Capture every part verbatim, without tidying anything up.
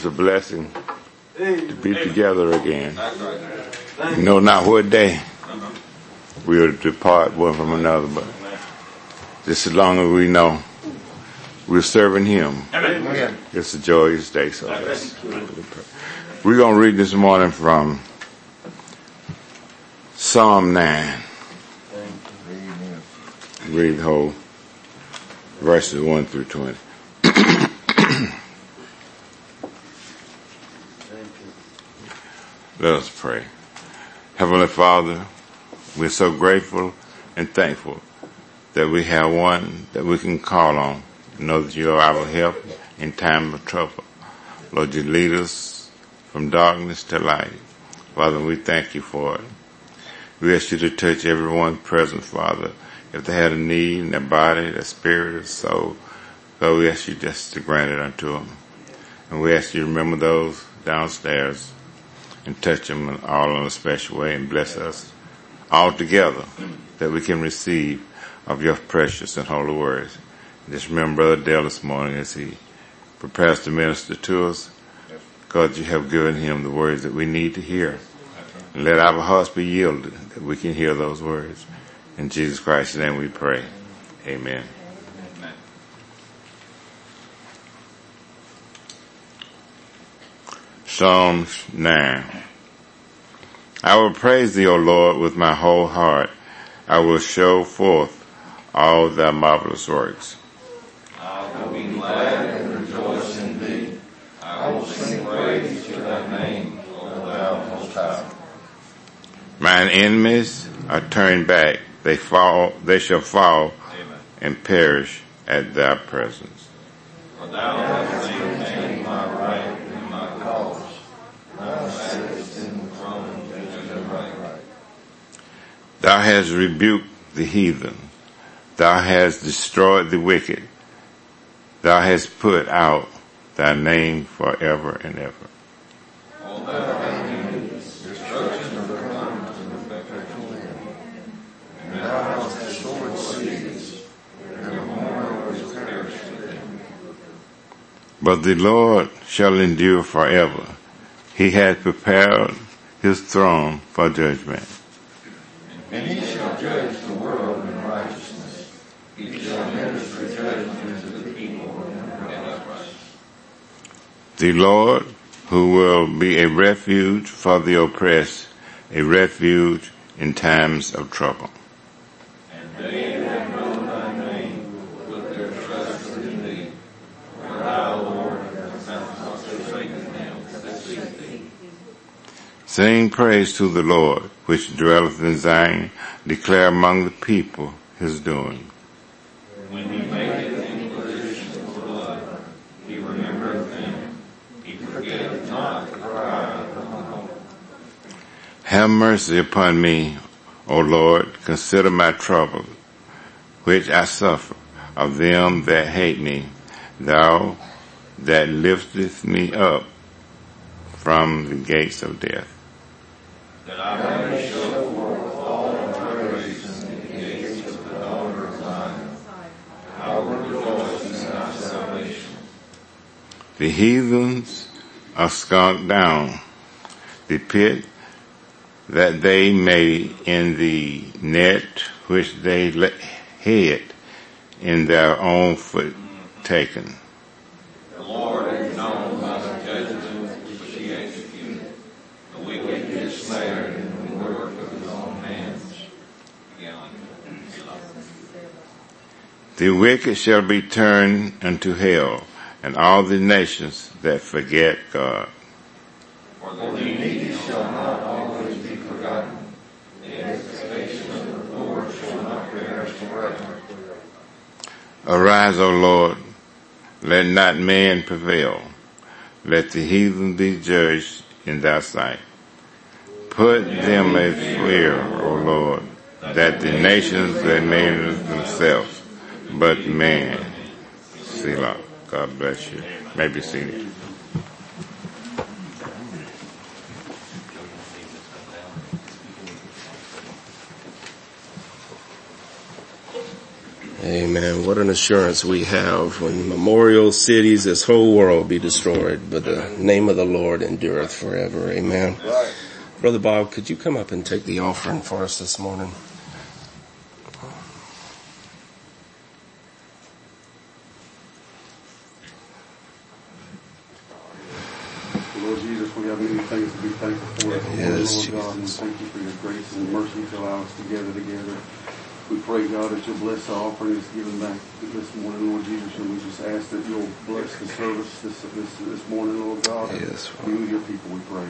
It's a blessing to be together again. You know not what day we'll depart one from another, but just as long as we know we're serving Him, it's a joyous day. So let's, we're going to read this morning from Psalm nine. Read the whole verses one through twenty. Let us pray. Heavenly Father, we're so grateful and thankful that we have one that we can call on. Know that you are our help in time of trouble. Lord, you lead us from darkness to light. Father, we thank you for it. We ask you to touch everyone present, Father. If they had a need in their body, their spirit, their soul, God, we ask you just to grant it unto them. And we ask you to remember those downstairs and touch them all in a special way and bless us all together that we can receive of your precious and holy words. And just remember Brother Dale this morning as he prepares to minister to us. God, you have given him the words that we need to hear. And let our hearts be yielded that we can hear those words. In Jesus Christ's name we pray. Amen. Psalms nine. I will praise thee, O Lord, with my whole heart. I will show forth all thy marvelous works. I will be glad and rejoice in thee. I will sing praise to thy name, O thou most high. Mine enemies are turned back. They fall, they shall fall Amen. And perish at thy presence. For thou hast maintained my right and my cause. Thou sittest in the throne at the right. Thou hast rebuked the heathen. Thou hast destroyed the wicked. Thou hast put out thy name forever and ever. O thou enemies, destruction of the comes to the perpetual end. And thou hast destroyed cities, and the mourner is perished within. But the Lord shall endure forever. He hath prepared his throne for judgment. And he shall judge the world in righteousness. He shall minister judgment to the people in uprightness. The Lord, who will be a refuge for the oppressed, a refuge in times of trouble. And they that know thy name will put their trust in thee. For thou, Lord, hast not forsaken them that seek thee. Sing praise to the Lord, which dwelleth in Zion. Declare among the people his doing. When he maketh inquisition for blood, he remembereth them. He forgetteth not the cry of the humble. Have mercy upon me, O Lord. Consider my trouble, which I suffer of them that hate me. Thou that lifteth me up from the gates of death. That I may show forth all the praise in the gates of the daughter of Zion. I will rejoice in thy salvation. The heathens are skunked down, the pit that they made in the net which they hid in their own foot taken. The Lord is known by the judgment which he executed. The wicked is snared in the work of his own hands. The wicked shall be turned unto hell, and all the nations that forget God. For the needy shall not always be forgotten. The expectation of the Lord shall not perish forever. Arise, O Lord, let not man prevail. Let the heathen be judged in thy sight. Put them a fear, O Lord, that the nations they name themselves, but man. Selah. God bless you. You may be seated. Amen. What an assurance we have when memorial cities, this whole world be destroyed, but the name of the Lord endureth forever. Amen. Right. Brother Bob, could you come up and take the offering for us this morning? Lord Jesus, we have many things to be thankful for. Yes, Lord God, and thank you for your grace and mercy to allow us to gather together. We pray, God, that you'll bless the offering that's given back this morning, Lord Jesus, and we just ask that you'll bless the service this this, this morning, Lord God. Yes. Be with your people, we pray.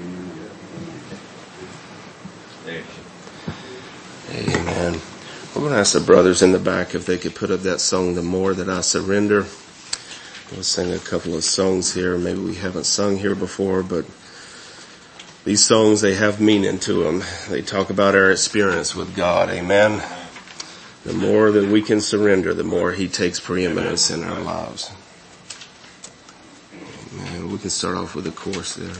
Amen. Amen. We're going to ask the brothers in the back if they could put up that song, The More That I Surrender. We'll sing a couple of songs here. Maybe we haven't sung here before, but these songs, they have meaning to them. They talk about our experience with God. Amen. The more that we can surrender, the more He takes preeminence in our lives. Amen. We can start off with a chorus there.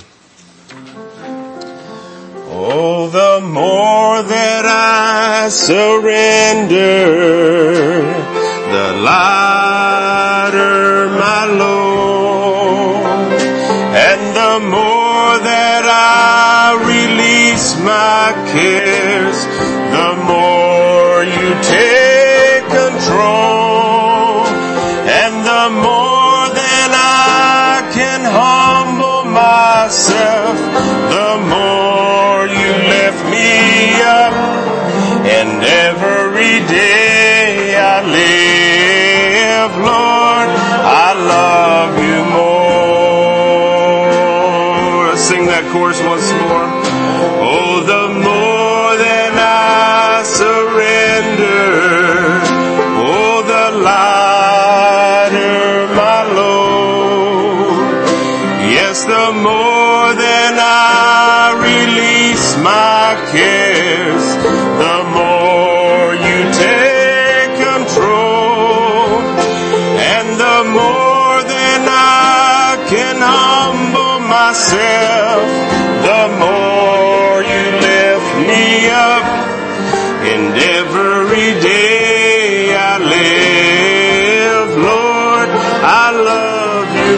Oh, the more that I surrender, the lighter my load, and the more that I release my cares, the more you take control, and the more that I can humble myself, the more you lift me up, and every day I live, Lord, I love you more. Let's sing that chorus once more. Oh, the more that I surrender, oh, the lighter my load. Yes, the more that I release my cares, the more you take control, and the more that I can humble myself, the more you lift me up, and every day I live, Lord, I love you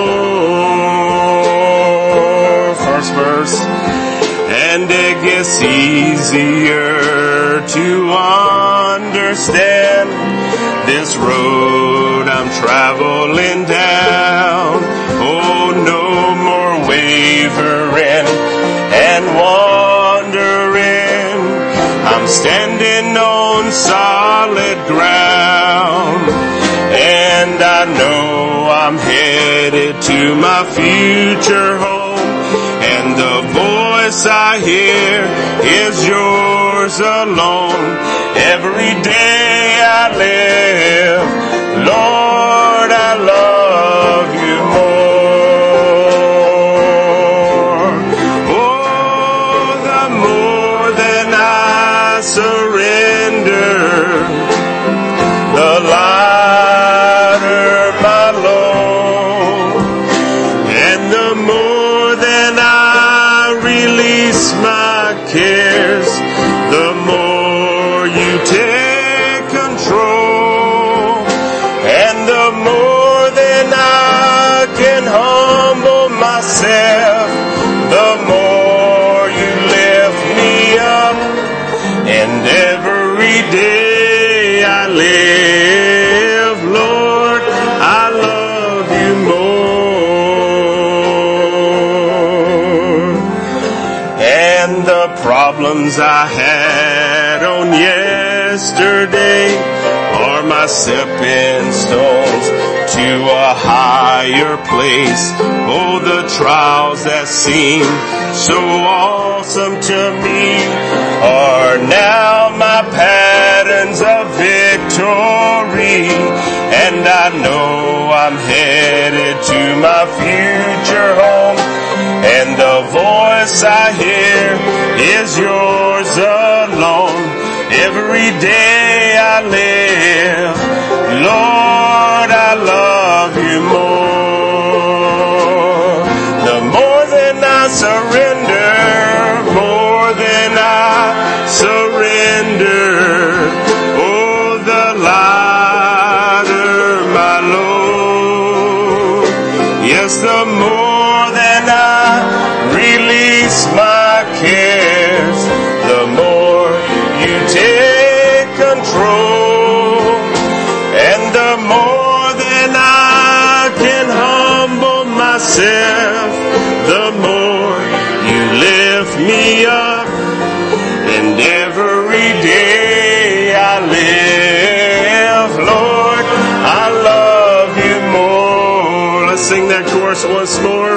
more. First verse. And it gets easier to understand this road I'm traveling down. Oh, no more wavering and wandering. I'm standing on solid ground, and I know I'm headed to my future home, and the voice I hear is yours alone. Every day I live, Lord, I love you more. Oh, the more than I surrender, the lighter my load, and the more than I release my cares, the more you take control, and the more than I can humble myself, the more you lift me up, and every day I live, Lord, I love you more. And the problems I had on yesterday are my stepping stones to a higher place. Oh, the trials that seem so awesome to me are now my patterns of victory, and I know I'm headed to my future home, and the voice I hear is yours alone. Every day I live, Lord, I love you more. The more than I surrender, more than I surrender, oh, the light verse once more.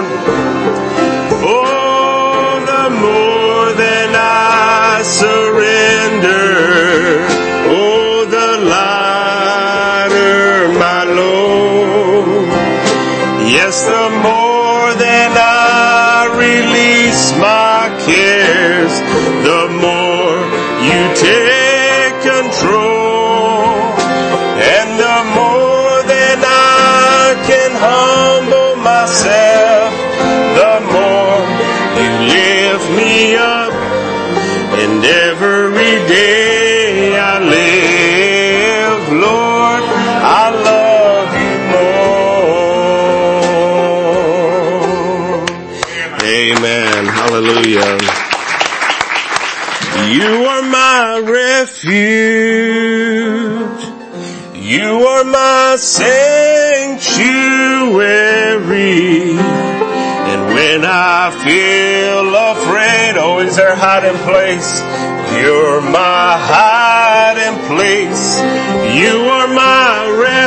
Oh, the more than I surrender, oh, the lighter my load. Yes, the more than I release my cares, the more you take control, and the more than I can humble myself, the more you lift me up, and every day I live, Lord, I love you more. Amen. Hallelujah. You are my refuge. You are my sanctuary. And when I feel afraid, oh, is there hiding place? You're my hiding place. You are my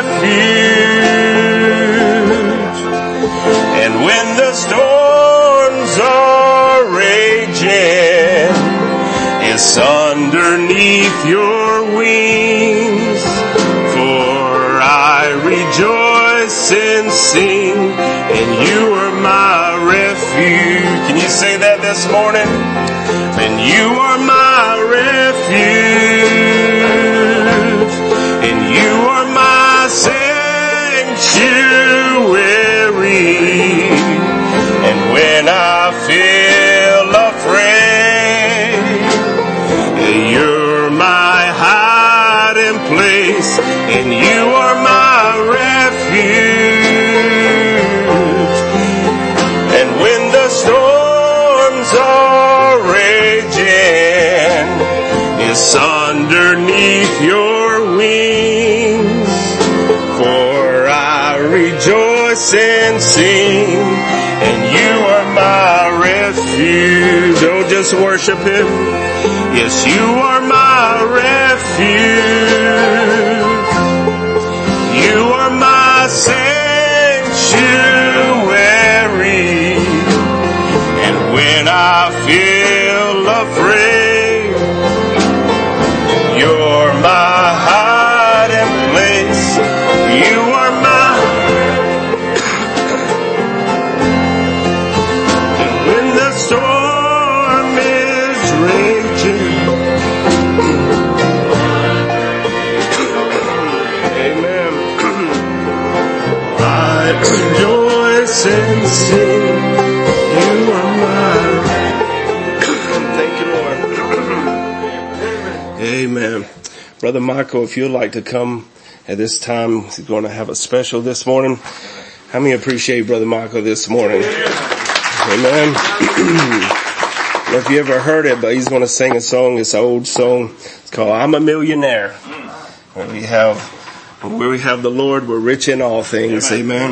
refuge. And when the storms are raging, it's underneath your wings, for I rejoice and sing, and you are my refuge. Can you say that this morning? And you are my refuge, and you are my sanctuary, and when I feel afraid, you're my hiding place, and you are my refuge. And when the storms are raging, it's underneath your wings, for I rejoice and sing, and you are my refuge. Oh, just worship Him. Yes, you are my refuge. You are my sanctuary. And when I feel afraid, you're my hiding place. You are my... And when the storm is raging, rejoice and sing, you are mine. Thank you, Lord. Amen. Brother Michael, if you'd like to come at this time, he's going to have a special this morning. How many appreciate Brother Michael this morning? Amen. I don't know if you ever heard it, but he's going to sing a song, it's an old song. It's called I'm a Millionaire. Where we have Where we have the Lord, we're rich in all things. Amen.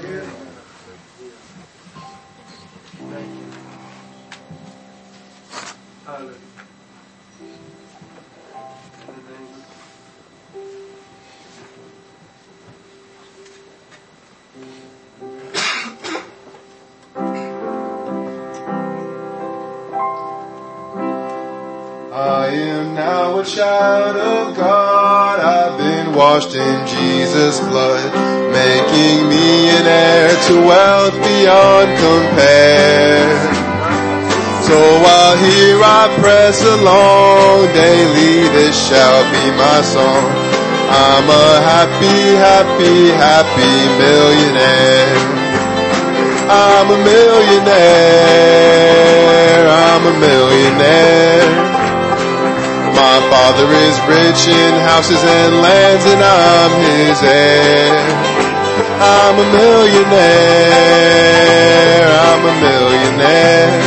I am now a child of God. I've been washed in Jesus' blood, making me an heir to wealth beyond compare. So while here I press along daily, this shall be my song. I'm a happy, happy, happy millionaire. I'm a millionaire. I'm a millionaire. My Father is rich in houses and lands, and I'm His heir. I'm a millionaire. I'm a millionaire.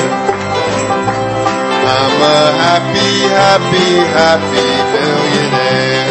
I'm a happy, happy, happy millionaire.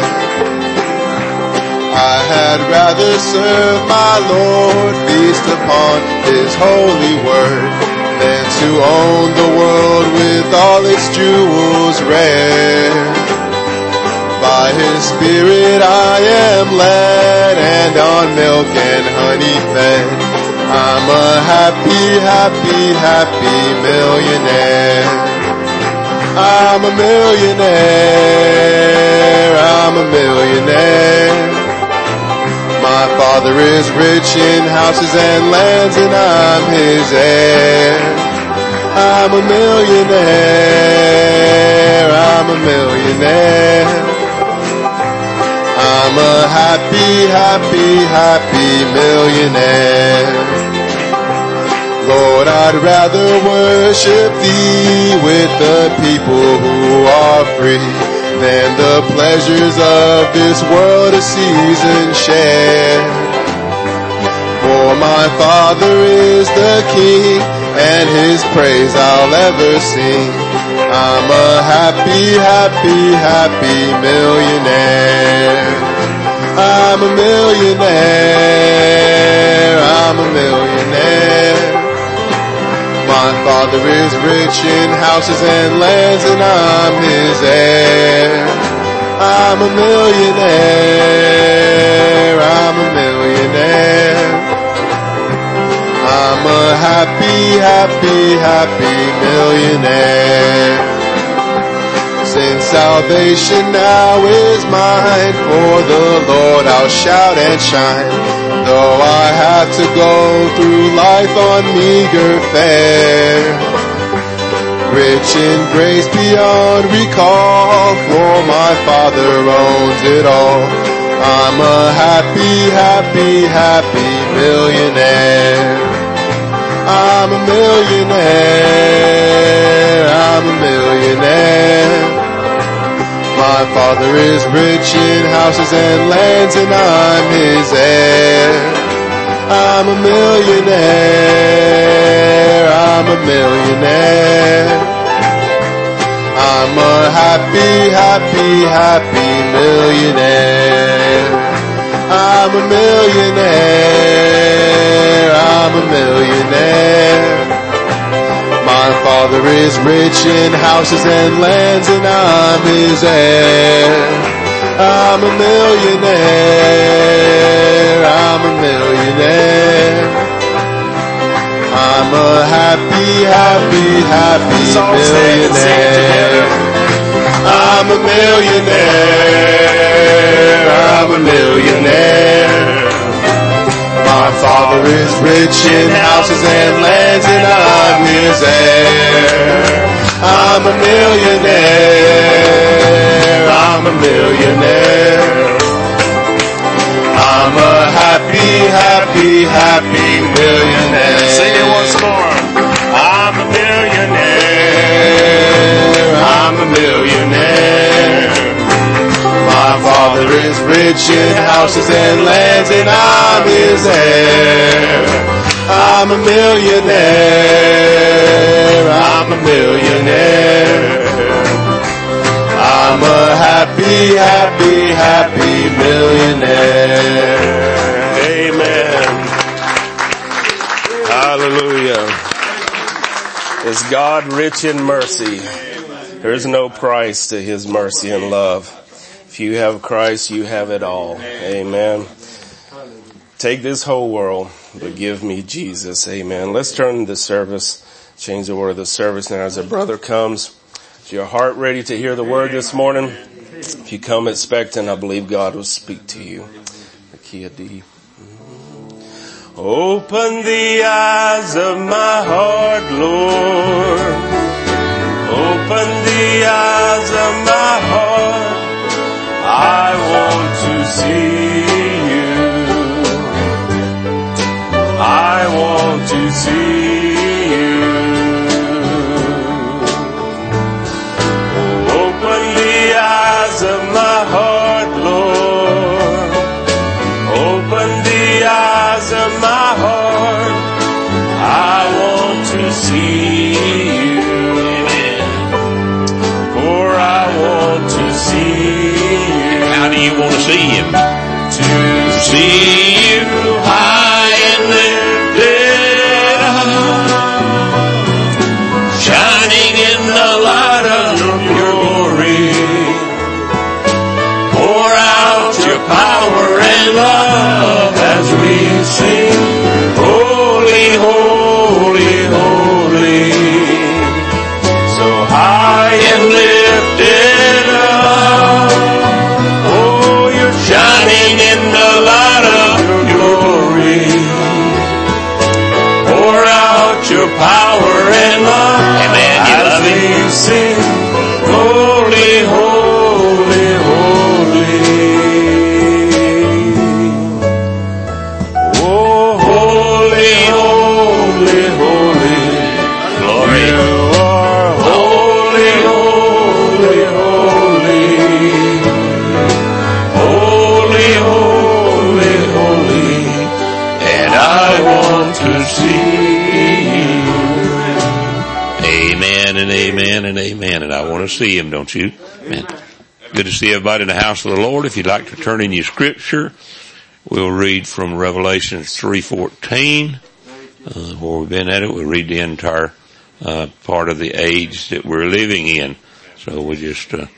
I had rather serve my Lord, feast upon His holy word, than to own the world with all its jewels rare. By His Spirit I am led, and on milk and honey fed. I'm a happy, happy, happy millionaire. I'm a millionaire. I'm a millionaire. My father is rich in houses and lands, and I'm his heir. I'm a millionaire. I'm a millionaire. I'm a happy, happy, happy millionaire. Lord, I'd rather worship Thee with the people who are free than the pleasures of this world a season share. For my Father is the King, and His praise I'll ever sing. I'm a happy, happy, happy millionaire. I'm a millionaire. I'm a millionaire. My Father is rich in houses and lands, and I'm His heir. I'm a millionaire. I'm a millionaire. I'm a happy, happy, happy millionaire. Since salvation now is mine, for the Lord I'll shout and shine. Though I have to go through life on meager fare, rich in grace beyond recall, for my Father owns it all. I'm a happy, happy, happy millionaire. I'm a millionaire. I'm a millionaire. My Father is rich in houses and lands, and I'm His heir. I'm a millionaire. I'm a millionaire. I'm a happy, happy, happy millionaire. I'm a millionaire. I'm a millionaire. My Father is rich in houses and lands, and I'm His heir. I'm a millionaire. I'm a millionaire. I'm a happy, happy, happy millionaire. I'm a millionaire. I'm a millionaire. My Father is rich in houses and lands, and I'm His heir. I'm a millionaire. I'm a millionaire. I'm a happy, happy, happy millionaire. Sing it once more. I'm a millionaire. I'm a millionaire. My Father is rich in houses and lands, and I'm His heir. I'm a millionaire. I'm a millionaire. I'm a happy, happy, happy millionaire. Amen. Hallelujah. Is God rich in mercy? There is no price to His mercy and love. If you have Christ, you have it all. Amen. Take this whole world, but give me Jesus. Amen. Let's turn the service, change the word of the service now as the brother comes. Is your heart ready to hear the word this morning? If you come expecting, I believe God will speak to you. The key of D. Open the eyes of my heart, Lord. Open the eyes of my heart. I want to see you. I want to see you. Open the eyes of my heart, Lord. Open the eyes of my heart. I want to see you. For I want to see you. How do you want to see Him? To See you high and lifted up, shining in the light of your glory. Pour out your power and love as we sing. Oh to see him, don't you? Amen. Good to see everybody in the house of the Lord. If you'd like to turn in your scripture, we'll read from Revelation three fourteen, uh, where we've been at it. We'll read the entire uh, part of the age that we're living in. So we just uh,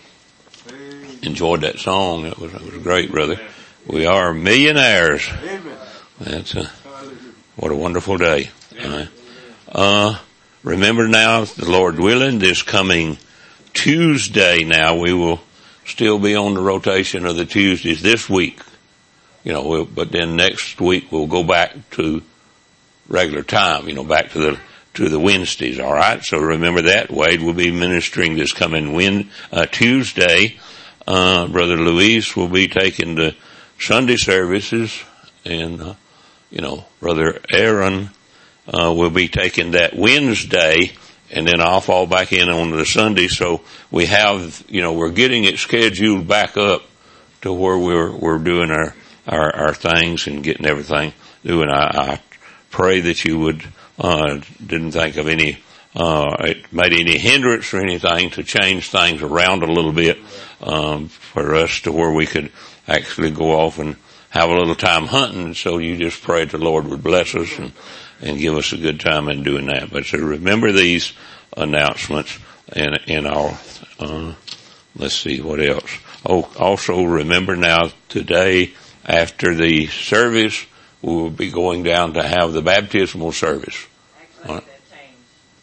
enjoyed that song. It was, it was great, brother. We are millionaires. That's a, what a wonderful day. Uh, uh, remember now, the Lord willing, this coming Tuesday now, we will still be on the rotation of the Tuesdays this week. You know, we'll, but then next week we'll go back to regular time, you know, back to the, to the Wednesdays, alright? So remember that. Wade will be ministering this coming Wed, uh, Tuesday. Uh, Brother Luis will be taking the Sunday services, and, uh, you know, Brother Aaron, uh, will be taking that Wednesday, and then I'll fall back in on the Sunday. So we have, you know, we're getting it scheduled back up to where we're, we're doing our, our, our things and getting everything doing. I, I pray that you would, uh, didn't think of any, uh, it made any hindrance or anything to change things around a little bit, um, for us to where we could actually go off and have a little time hunting. So you just pray the Lord would bless us and, and give us a good time in doing that. But so remember these announcements, and, and our, uh, let's see what else. Oh, also remember now today after the service, we will be going down to have the baptismal service. Actually, right. That changed.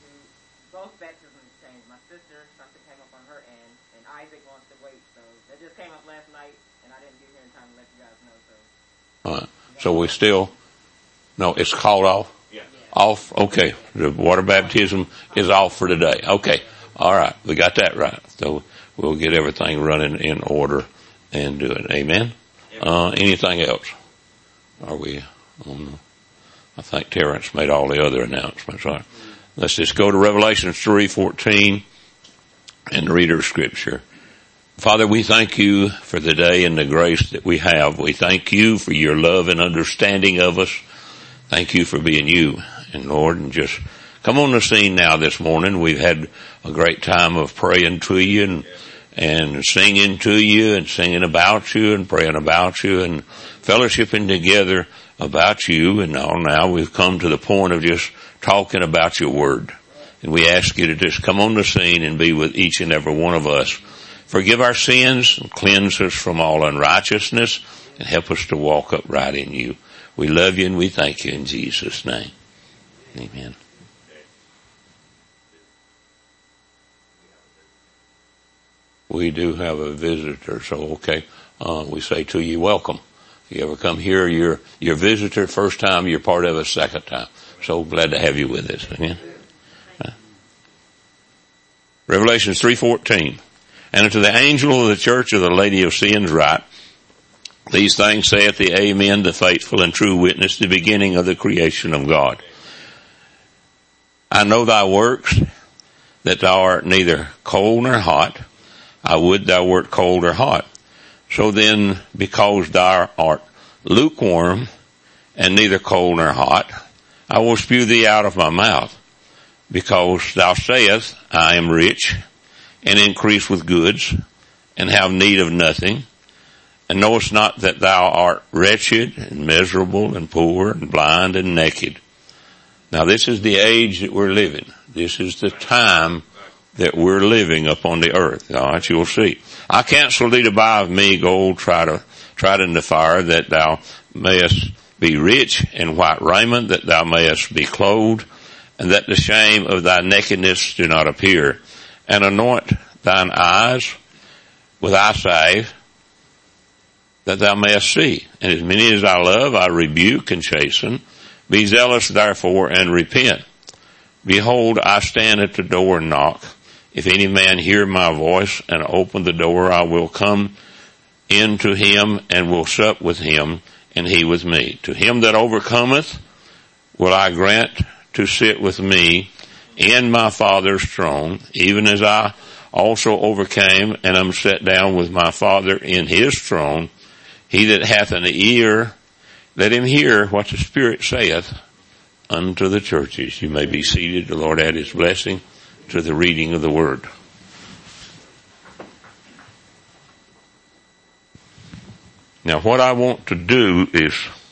Both baptisms changed. My sister, something came up on her end, and Isaac wants to wait. So that just came up last night, and I didn't get here in time to let you guys know. So, all right. So we still, no, it's called off? Yeah. Off? Okay. The water baptism is off for today. Okay. All right. We got that right. So we'll get everything running in order and do it. Amen. Uh, anything else? Are we on? I think Terrence made all the other announcements. All right. Let's just go to Revelation three fourteen and read our scripture. Father, we thank you for the day and the grace that we have. We thank you for your love and understanding of us. Thank you for being you. And Lord, and just come on the scene now this morning. We've had a great time of praying to you and, and singing to you and singing about you and praying about you and fellowshipping together about you. And now, now we've come to the point of just talking about your word. And we ask you to just come on the scene and be with each and every one of us. Forgive our sins and cleanse us from all unrighteousness and help us to walk upright in you. We love you and we thank you in Jesus' name. Amen. We do have a visitor, so okay, uh, we say to you, welcome. If you ever come here, you're, you're a visitor first time, you're part of us second time. So glad to have you with us. Amen. Uh, Revelation three fourteen. And unto the angel of the church of the Lady of Sins write, these things saith the Amen, the faithful and true witness, the beginning of the creation of God. I know thy works, that thou art neither cold nor hot. I would thou wert cold or hot. So then, because thou art lukewarm, and neither cold nor hot, I will spew thee out of my mouth. Because thou sayest, I am rich, and increase with goods, and have need of nothing, and knowest not that thou art wretched, and miserable, and poor, and blind, and naked. Now this is the age that we're living. This is the time that we're living upon the earth. All right, you'll see. I counsel thee to buy of me gold, try to, tried in the fire, that thou mayest be rich, in white raiment, that thou mayest be clothed, and that the shame of thy nakedness do not appear. And anoint thine eyes with eye salve, that thou mayest see. And as many as I love, I rebuke and chasten. Be zealous therefore and repent. Behold, I stand at the door and knock. If any man hear my voice and open the door, I will come into him and will sup with him, and he with me. To him that overcometh will I grant to sit with me in my Father's throne, even as I also overcame and am set down with my Father in his throne. He that hath an ear, let him hear what the Spirit saith unto the churches. You may be seated. The Lord add his blessing to the reading of the word. Now what I want to do is,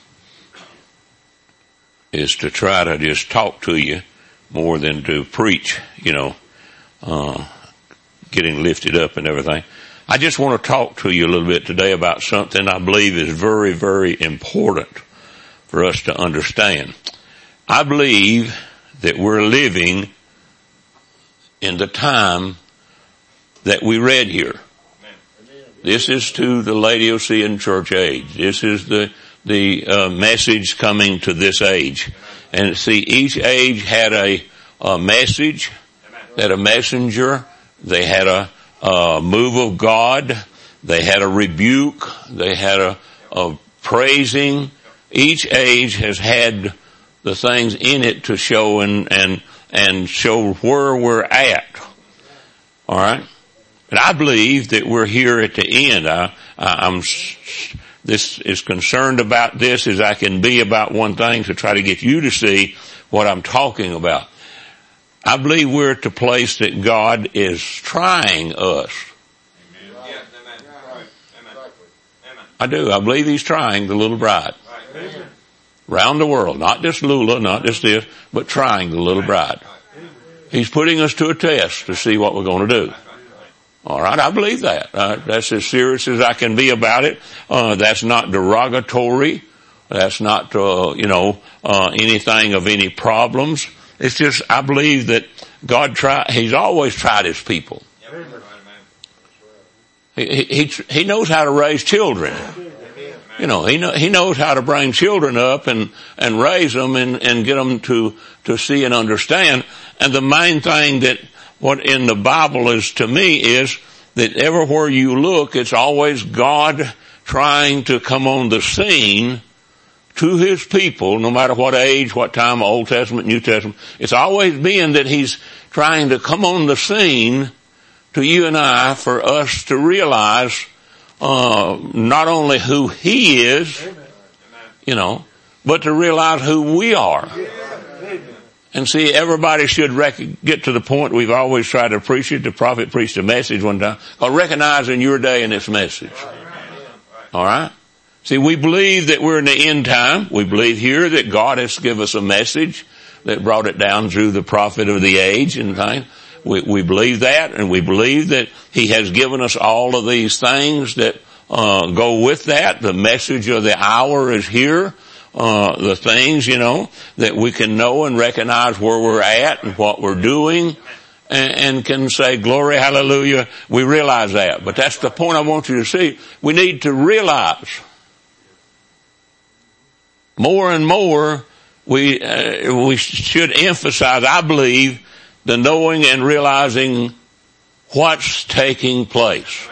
is to try to just talk to you more than to preach, you know, uh, getting lifted up and everything. I just want to talk to you a little bit today about something I believe is very, very important for us to understand. I believe that we're living in the time that we read here. This is to the Laodicean church age. This is the the uh, message coming to this age. And see, each age had a, a message, had a messenger, they had a, a move of God, they had a rebuke, they had a, a praising. Each age has had the things in it to show and, and, and show where we're at. Alright? But I believe that we're here at the end. I, I, I'm this is concerned about this as I can be about one thing to try to get you to see what I'm talking about. I believe we're at the place that God is trying us. Amen. Yes, amen. Right. Amen. Amen. I do. I believe He's trying the little bride. Right. Amen. Round the world. Not just Lula, not just this, but trying the little bride. He's putting us to a test to see what we're going to do. All right, I believe that. Uh, that's as serious as I can be about it. Uh, that's not derogatory. That's not, uh, you know, uh, anything of any problems. It's just, I believe that God try, He's always tried His people. He, he, he knows how to raise children. You know, he know, he knows how to bring children up and, and raise them and, and get them to, to see and understand. And the main thing that, what in the Bible is to me is that everywhere you look, it's always God trying to come on the scene to His people, no matter what age, what time, Old Testament, New Testament. It's always been that He's trying to come on the scene to you and I for us to realize, uh, not only who He is, you know, but to realize who we are. And see, everybody should rec- get to the point we've always tried to preach it. The prophet preached a message one time called recognizing your day in its message. All right? See, we believe that we're in the end time. We believe here that God has given us a message that brought it down through the prophet of the age and things. We, we believe that, and we believe that He has given us all of these things that uh go with that. The message of the hour is here. Uh, the things, you know, that we can know and recognize where we're at and what we're doing and, and can say, glory, hallelujah, we realize that. But that's the point I want you to see. We need to realize more and more we, uh, we should emphasize, I believe, the knowing and realizing what's taking place.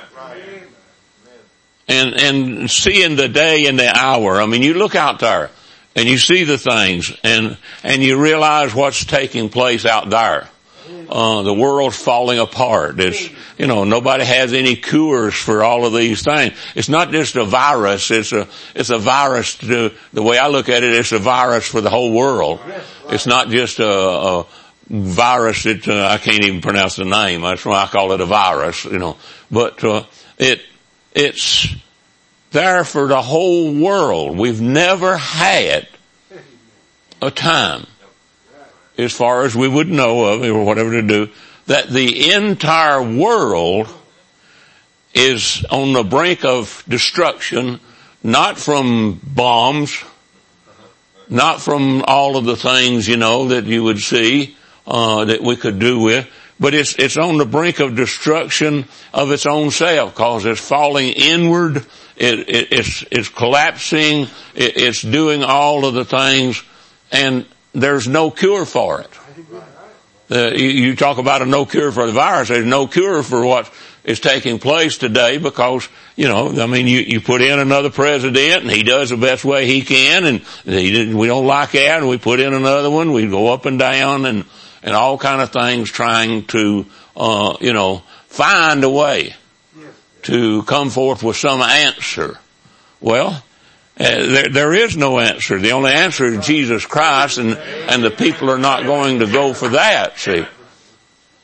And, and seeing the day and the hour. I mean, you look out there and you see the things and, and you realize what's taking place out there. Uh, the world's falling apart. It's, you know, nobody has any cures for all of these things. It's not just a virus. It's a, it's a virus to, the way I look at it, it's a virus for the whole world. It's not just a, a virus that, uh, I can't even pronounce the name. That's why I call it a virus, you know. But, uh, it, It's there for the whole world. We've never had a time, as far as we would know of or whatever to do, that the entire world is on the brink of destruction, not from bombs, not from all of the things, you know, that you would see, uh, that we could do with, but it's, it's on the brink of destruction of its own self, cause it's falling inward, it, it, it's, it's collapsing, it, it's doing all of the things, and there's no cure for it. Uh, you, you talk about a no cure for the virus, there's no cure for what is taking place today because, you know, I mean, you, you put in another president and he does the best way he can and he didn't, we don't like that and we put in another one, we go up and down and, and all kind of things trying to, uh, you know, find a way to come forth with some answer. Well, uh, there, there is no answer. The only answer is Jesus Christ, and, and the people are not going to go for that, see.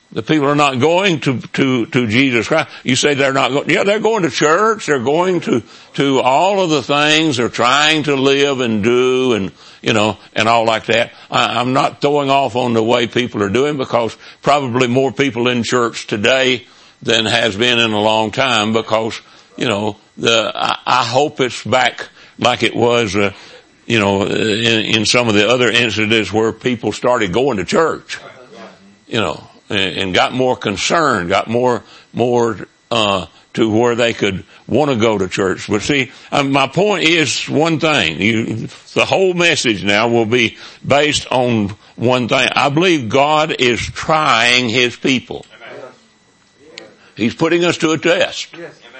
The people are not going to, to, to Jesus Christ. You say they're not going, yeah, they're going to church, they're going to, to all of the things they're trying to live and do and, you know, and all like that. I, I'm not throwing off on the way people are doing, because probably more people in church today than has been in a long time, because, you know, the, I, I hope it's back like it was, uh, you know, in, in some of the other incidents where people started going to church, you know, and got more concerned, got more, more, uh, to where they could want to go to church. But see, um, my point is one thing. You, the whole message now will be based on one thing. I believe God is trying His people. He's putting us to a test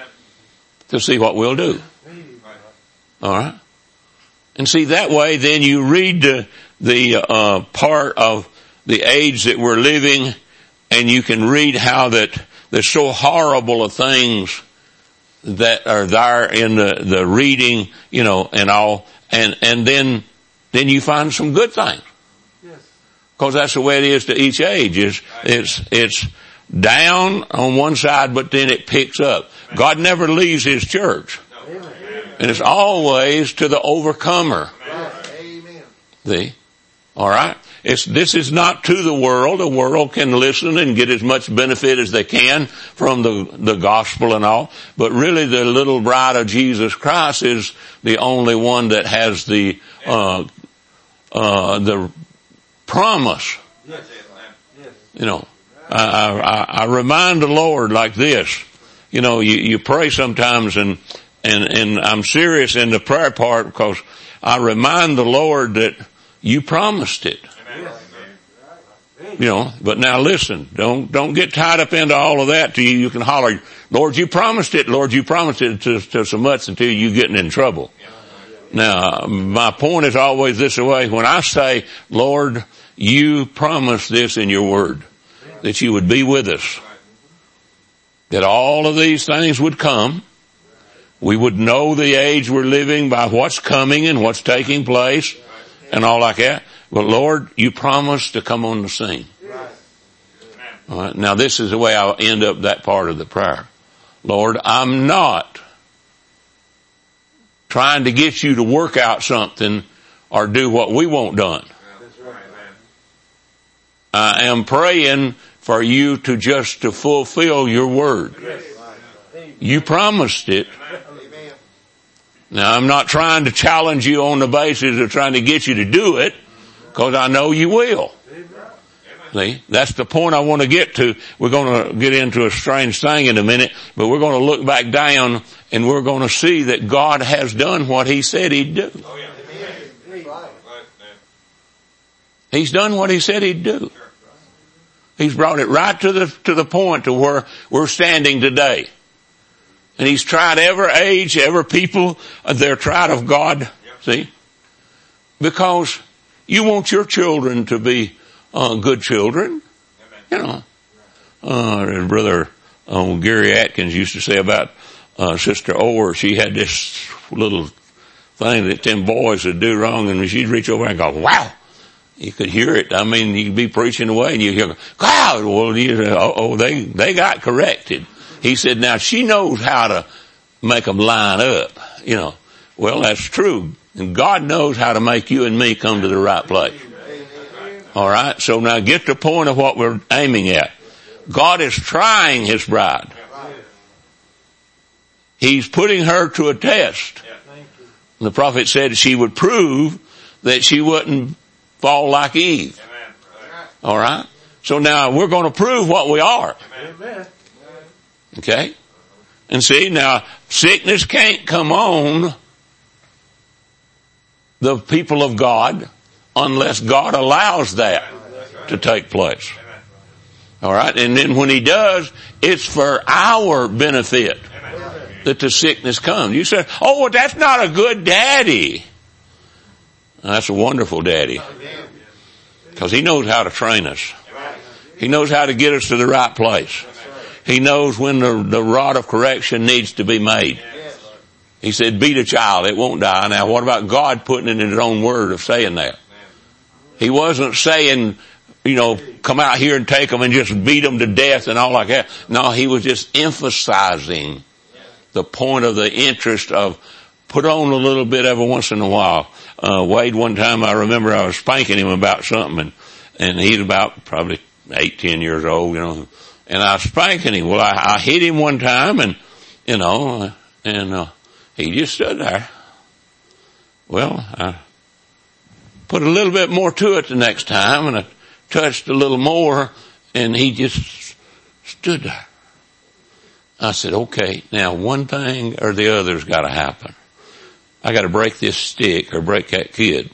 to see what we'll do. All right? And see, that way then you read the, the, uh, part of the age that we're living, and you can read how that there's so horrible of things that are there in the, the reading, you know, and all, and, and then, then you find some good things. Yes. Cause that's the way it is to each age. It's, it's, it's down on one side, but then it picks up. God never leaves His church. And it's always to the overcomer. Amen. See? Alright? It's, this is not to the world. The world can listen and get as much benefit as they can from the, the gospel and all. But really the little bride of Jesus Christ is the only one that has the, uh, uh, the promise. You know, I, I, I remind the Lord like this. You know, you, you pray sometimes, and, and, and I'm serious in the prayer part, because I remind the Lord that you promised it. You know, but now listen, don't, don't get tied up into all of that till you, you can holler, Lord, you promised it, Lord, you promised it to, to so much until you getting in trouble. Now, my point is always this way. When I say, Lord, you promised this in your word, that you would be with us, that all of these things would come, we would know the age we're living by what's coming and what's taking place and all like that. But Lord, you promised to come on the scene. All right. Now this is the way I'll end up that part of the prayer. Lord, I'm not trying to get you to work out something or do what we want done. I am praying for you to just to fulfill your word. You promised it. Now I'm not trying to challenge you on the basis of trying to get you to do it, because I know you will. See, that's the point I want to get to. We're going to get into a strange thing in a minute, but we're going to look back down and we're going to see that God has done what He said He'd do. He's done what He said He'd do. He's brought it right to the, to the point to where we're standing today. And He's tried every age, every people, they're tried of God. See? Because you want your children to be uh, good children. You know. Uh, brother uh, Gary Atkins used to say about uh, Sister Orr, she had this little thing that them boys would do wrong, and she'd reach over and go, wow. You could hear it. I mean, you'd be preaching away and you hear, God, well, you, oh, oh, they, they got corrected. He said, now she knows how to make them line up, you know. Well, that's true. And God knows how to make you and me come to the right place. All right. So now get the point of what we're aiming at. God is trying His bride. He's putting her to a test. The prophet said she would prove that she wouldn't fall like Eve. All right. So now we're going to prove what we are. Okay. And see, now sickness can't come on the people of God unless God allows that to take place. All right. And then when He does, it's for our benefit that the sickness comes. You say, oh, well, that's not a good daddy. That's a wonderful daddy. Because He knows how to train us. He knows how to get us to the right place. He knows when the, the rod of correction needs to be made. He said, beat a child, it won't die. Now what about God putting it in His own word of saying that? He wasn't saying you know, come out here and take them and just beat them to death and all like that. No, he was just emphasizing the point of the interest of put on a little bit every once in a while. Uh, Wade, one time I remember I was spanking him about something, and, and he's about probably eight, ten years old, you know, and I was spanking him. Well, I, I hit him one time, and, you know, and, uh, he just stood there. Well, I put a little bit more to it the next time, and I touched a little more, and he just stood there. I said, okay, now one thing or the other's got to happen. I got to break this stick or break that kid.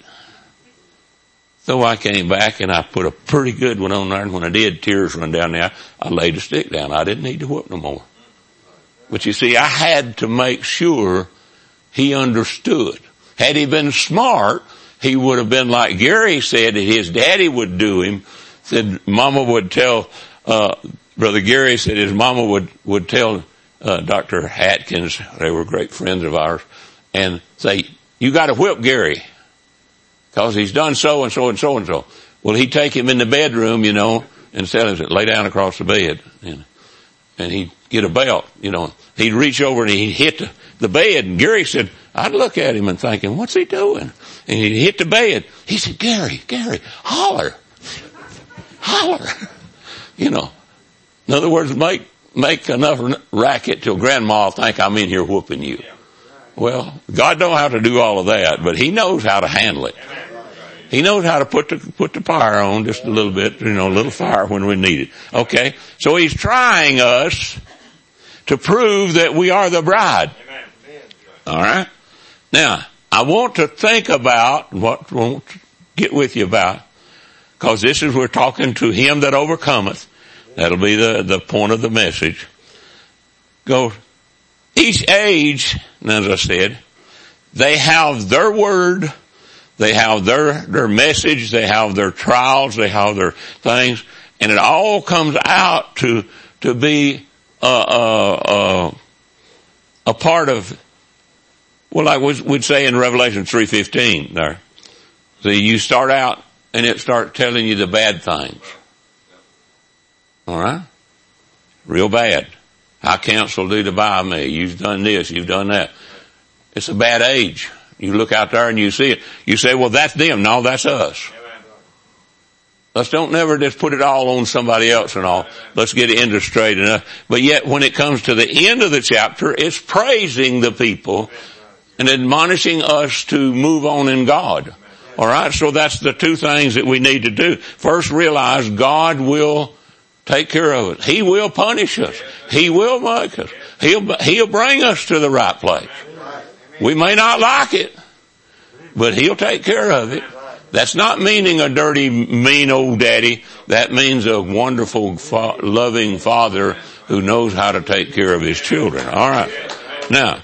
So I came back and I put a pretty good one on there, and when I did, tears run down there. I laid the stick down. I didn't need to whoop no more. But you see, I had to make sure he understood. Had he been smart, he would have been like Gary said that his daddy would do him. Said Mama would tell, uh, Brother Gary said his mama would, would tell, uh, Doctor Atkins, they were great friends of ours, and say, you gotta whip Gary. Cause he's done so and so and so and so. Well, he'd take him in the bedroom, you know, and tell him to lay down across the bed. And, and he'd get a belt, you know. He'd reach over and he'd hit the, the bed. And Gary said, I'd look at him and thinking, what's he doing? And he'd hit the bed. He said, Gary, Gary, holler. Holler. You know. In other words, make, make enough racket till grandma will think I'm in here whooping you. Well, God don't have to do all of that, but he knows how to handle it. He knows how to put the, put the fire on just a little bit, you know, a little fire when we need it. Okay? So he's trying us to prove that we are the bride. Alright? Now, I want to think about what I want to get with you about, because this is, we're talking to him that overcometh. That'll be the, the point of the message. Go, each age, as I said, they have their word, they have their, their message, they have their trials, they have their things, and it all comes out to, to be, uh, uh, uh, a part of, well, like we'd say in Revelation three fifteen there. See, you start out and it starts telling you the bad things. Alright? Real bad. I counsel thee to buy me. You've done this, you've done that. It's a bad age. You look out there and you see it. You say, well, that's them. No, that's us. Let's don't never just put it all on somebody else and all. Let's get it into straight enough. But yet when it comes to the end of the chapter, it's praising the people and admonishing us to move on in God. Alright? So that's the two things that we need to do. First, realize God will take care of it. He will punish us. He will make us. He'll, he'll bring us to the right place. We may not like it, but he'll take care of it. That's not meaning a dirty, mean old daddy. That means a wonderful, fa- loving father who knows how to take care of his children. All right. Now,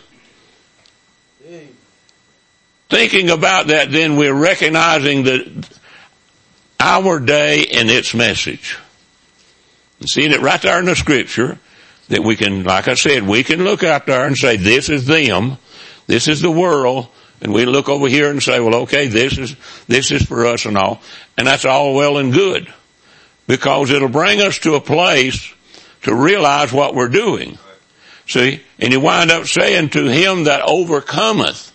thinking about that, then we're recognizing that our day and its message. And seeing it right there in the scripture, that we can, like I said, we can look out there and say, this is them. This is the world. And we look over here and say, well, okay, this is, this is for us and all. And that's all well and good. Because it'll bring us to a place to realize what we're doing. See? And you wind up saying, to him that overcometh.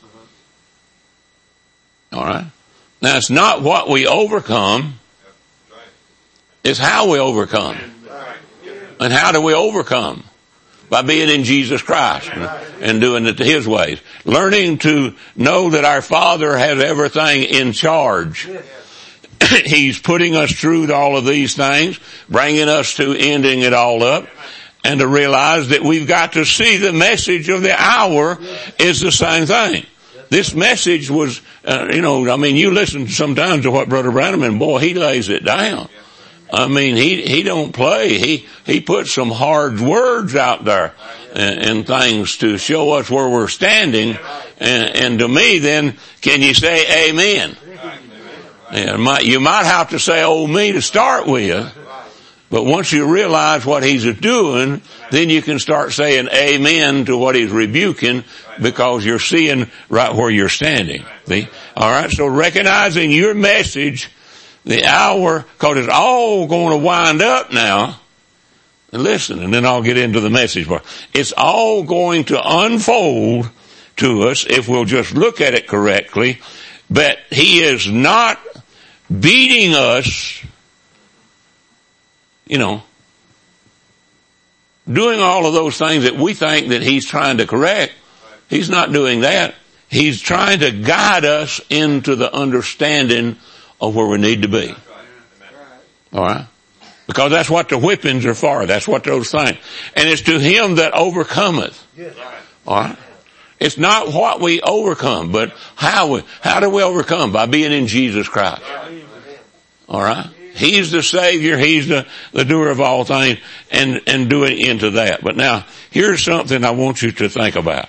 Alright? Now it's not what we overcome. It's how we overcome. And how do we overcome? By being in Jesus Christ and, and doing it his ways. Learning to know that our Father has everything in charge. He's putting us through all of these things, bringing us to ending it all up, and to realize that we've got to see the message of the hour is the same thing. This message was, uh, you know, I mean, you listen sometimes to what Brother Branham, and boy, he lays it down. I mean, he, he don't play. He, he puts some hard words out there and, and things to show us where we're standing. And, and to me then, can you say amen? Yeah, might, you might have to say, oh me to start with. But once you realize what he's doing, then you can start saying amen to what he's rebuking, because you're seeing right where you're standing. See? Alright, so recognizing your message, the hour, because it's all going to wind up now. And listen, and then I'll get into the message part. It's all going to unfold to us if we'll just look at it correctly. But he is not beating us, you know, doing all of those things that we think that he's trying to correct. He's not doing that. He's trying to guide us into the understanding of where we need to be. All right? Because that's what the whippings are for. That's what those things. And it's to him that overcometh. All right? It's not what we overcome, but how we, how do we overcome? By being in Jesus Christ. All right? He's the Savior. He's the, the doer of all things, and, and doing into that. But now, here's something I want you to think about.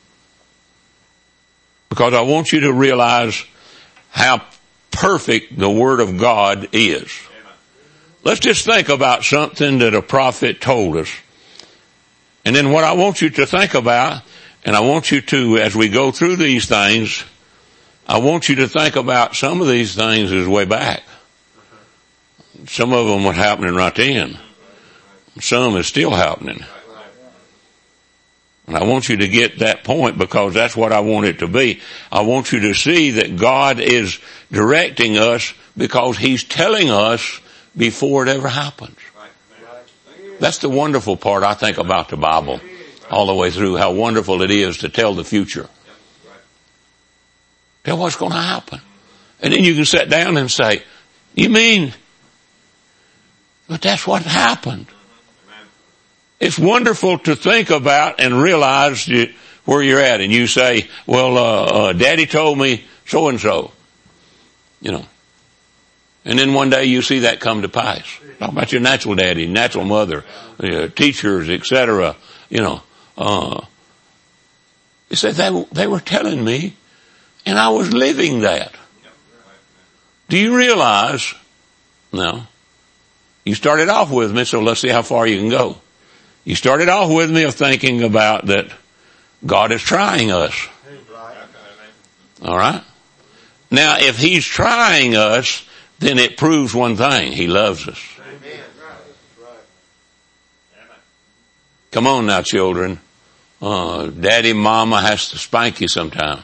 Because I want you to realize how perfect the Word of God is. Let's just think about something that a prophet told us. And then what I want you to think about, and I want you to, as we go through these things, I want you to think about some of these things as way back. Some of them were happening right then. Some is still happening. And I want you to get that point because that's what I want it to be. I want you to see that God is directing us because He's telling us before it ever happens. That's the wonderful part, I think, about the Bible all the way through, how wonderful it is to tell the future. Tell what's going to happen. And then you can sit down and say, you mean, but that's what happened. It's wonderful to think about and realize you, where you're at. And you say, well, uh, uh, Daddy told me so and so. You know. And then one day you see that come to pass. Talk about your natural daddy, natural mother, uh, teachers, et cetera. You know. Uh, he said they, they were telling me and I was living that. Do you realize? No. You started off with me, so let's see how far you can go. You started off with me of thinking about that God is trying us. All right? Now, if He's trying us, then it proves one thing. He loves us. Come on now, children. Uh, Daddy, Mama has to spank you sometime.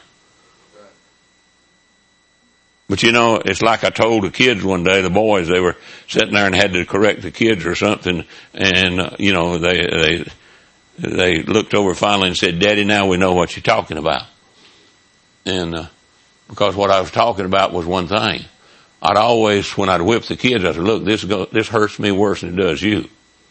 But you know, it's like I told the kids one day, the boys, they were sitting there and had to correct the kids or something, and, uh, you know, they, they, they looked over finally and said, Daddy, now we know what you're talking about. And, uh, because what I was talking about was one thing. I'd always, when I'd whip the kids, I said, look, this go, this hurts me worse than it does you.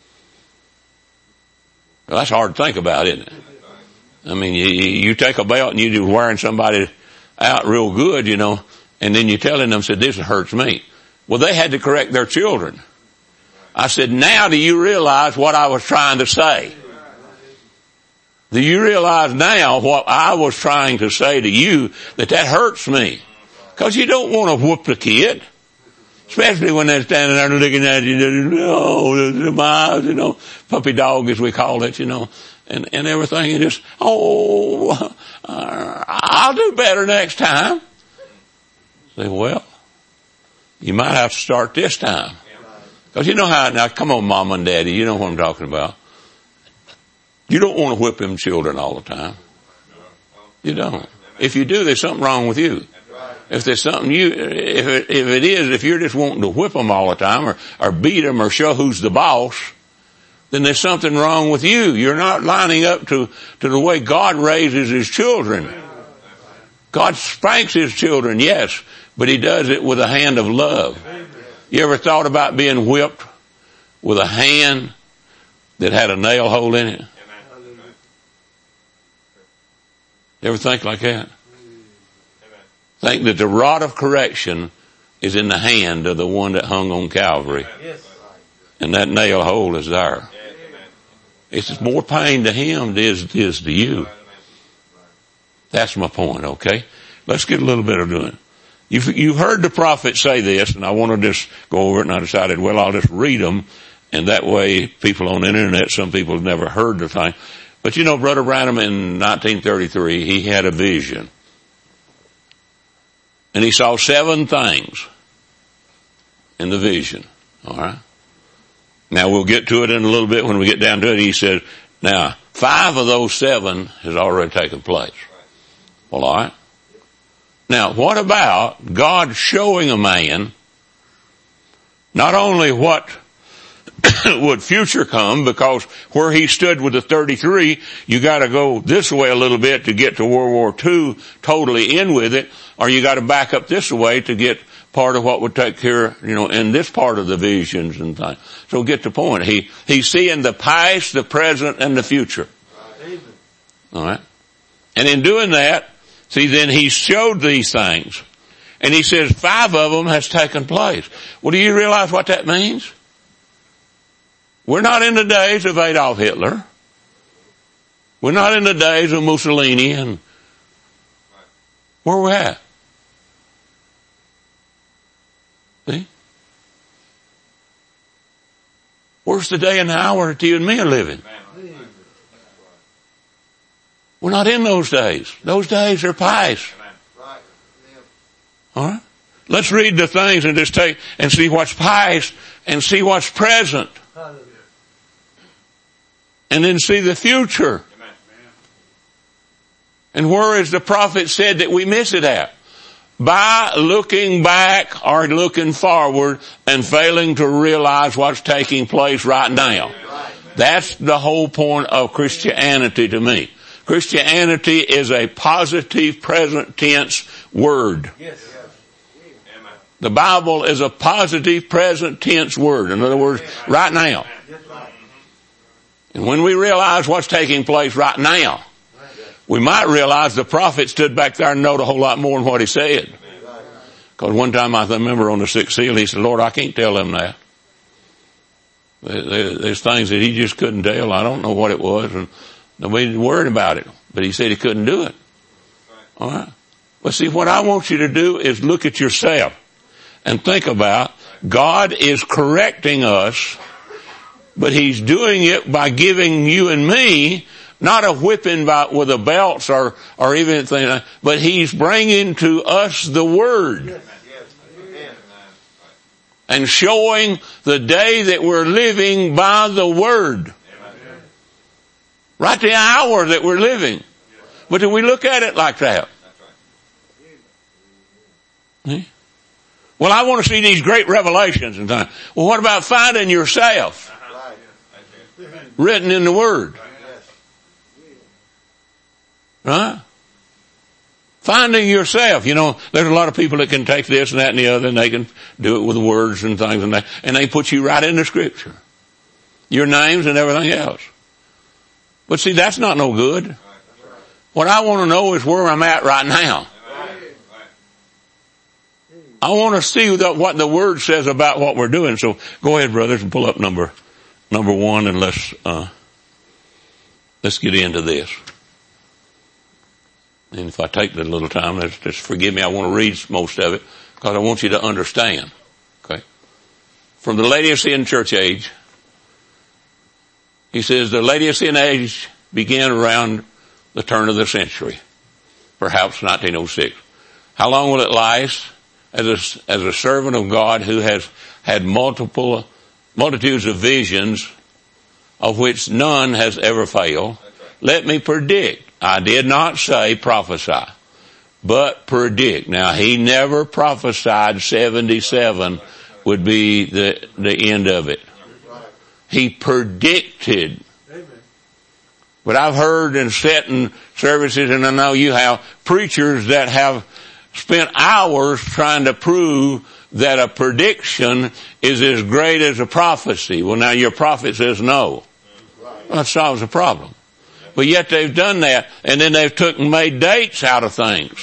Well, that's hard to think about, isn't it? I mean, you, you take a belt and you're wearing somebody out real good, you know, and then you're telling them, said, this hurts me. Well, they had to correct their children. I said, now do you realize what I was trying to say? Do you realize now what I was trying to say to you, that that hurts me? Because you don't want to whoop the kid. Especially when they're standing there looking at you, oh, the miles, you know, puppy dog as we call it, you know, and, and everything. You just, oh, uh, I'll do better next time. Say, well, you might have to start this time. Because you know how, now come on, Mom and Daddy, you know what I'm talking about. You don't want to whip them children all the time. You don't. If you do, there's something wrong with you. If there's something you, if it, if it is, if you're just wanting to whip them all the time or, or beat them or show who's the boss, then there's something wrong with you. You're not lining up to, to the way God raises His children. God spanks His children, yes, but He does it with a hand of love. You ever thought about being whipped with a hand that had a nail hole in it? You ever think like that? Think that the rod of correction is in the hand of the one that hung on Calvary. And that nail hole is there. It's more pain to Him than it is to you. That's my point, okay? Let's get a little bit of doing. You've, you've heard the prophet say this, and I want to just go over it, and I decided, well, I'll just read them, and that way people on the internet, some people have never heard the thing. But you know, Brother Branham in nineteen thirty-three, he had a vision. And he saw seven things. in the vision. All right. Now we'll get to it in a little bit when we get down to it. He says, now five of those seven has already taken place. Well, all right. Now what about God showing a man not only what would future come, because where he stood with the thirty-three, you got to go this way a little bit to get to World War Two totally in with it, or you got to back up this way to get part of what would take care, you know, in this part of the visions and things. So get the point. He, he's seeing the past, the present, and the future. All right. And in doing that, see, then he showed these things. And he says five of them has taken place. Well, do you realize what that means? We're not in the days of Adolf Hitler. We're not in the days of Mussolini. And where are we at? See? Where's the day and the hour that you and me are living? We're not in those days. Those days are past. All right? Let's read the things and just take and see what's past and see what's present. And then see the future. And where is the prophet said that we miss it at? By looking back or looking forward and failing to realize what's taking place right now. That's the whole point of Christianity to me. Christianity is a positive present tense word. The Bible is a positive present tense word. In other words, right now. And when we realize what's taking place right now, we might realize the prophet stood back there and knowed a whole lot more than what he said. Because one time I remember on the sixth seal, he said, Lord, I can't tell them that. There's things that he just couldn't tell. I don't know what it was, and nobody worried about it. But he said he couldn't do it. All right. But see, what I want you to do is look at yourself and think about God is correcting us, but he's doing it by giving you and me not a whipping by, with a belts or, or even anything, but he's bringing to us the word. And showing the day that we're living by the word. Right, the hour that we're living. But do we look at it like that? See? Well, I want to see these great revelations and things. Well, what about finding yourself written in the word? Right? Finding yourself. You know, there's a lot of people that can take this and that and the other, and they can do it with words and things and that, and they put you right into Scripture. Your names and everything else. But see, that's not no good. What I want to know is where I'm at right now. I want to see what the Word says about what we're doing. So go ahead, brothers, and pull up number, number one, and let's, uh, let's get into this. And if I take the little time, just forgive me. I want to read most of it because I want you to understand. Okay. From the Laodicean church age, he says the Laodicean age began around the turn of the century, perhaps nineteen oh six. How long will it last? As a, as a servant of God who has had multiple, multitudes of visions of which none has ever failed, let me predict. I did not say prophesy, but predict. Now, he never prophesied seventy-seven would be the, the end of it. He predicted. But I've heard and sat in services, and I know you have, preachers that have spent hours trying to prove that a prediction is as great as a prophecy. Well, now your prophet says no. Well, that solves the problem. But yet they've done that, and then they've took and made dates out of things.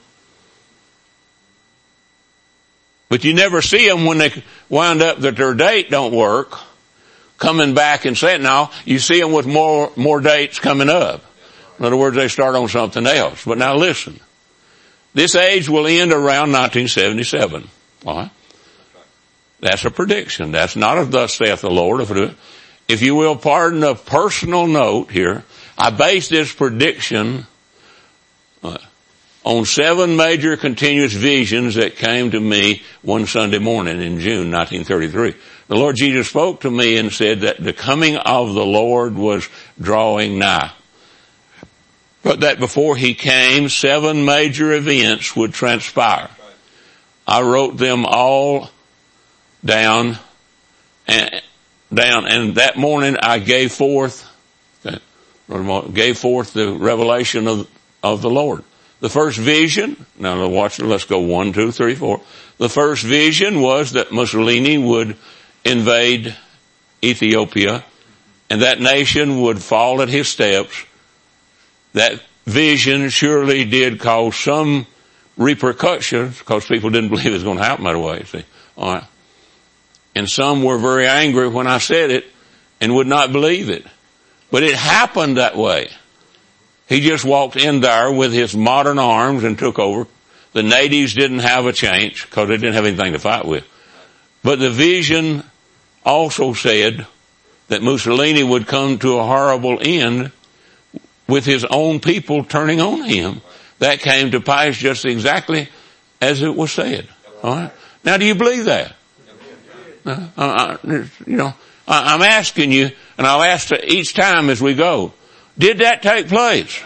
But you never see them when they wind up that their date don't work, coming back and saying, no, you see them with more, more dates coming up. In other words, they start on something else. But now listen, this age will end around nineteen seventy-seven. All right? That's a prediction. That's not a thus saith the Lord. If, if you will pardon a personal note here, I base this prediction uh, on seven major continuous visions that came to me one Sunday morning in June nineteen thirty-three. The Lord Jesus spoke to me and said that the coming of the Lord was drawing nigh. But that before he came, seven major events would transpire. I wrote them all down and down, and that morning I gave forth gave forth the revelation of of the Lord. The first vision, now watch, let's go one, two, three, four. The first vision was that Mussolini would invade Ethiopia and that nation would fall at his steps. That vision surely did cause some repercussions because people didn't believe it was going to happen that way, see. All right. And some were very angry when I said it and would not believe it. But it happened that way. He just walked in there with his modern arms and took over. The natives didn't have a chance because they didn't have anything to fight with. But the vision also said that Mussolini would come to a horrible end with his own people turning on him. That came to pass just exactly as it was said. All right. Now, do you believe that? Uh, I, you know, I, I'm asking you, and I'll ask each time as we go. Did that take place?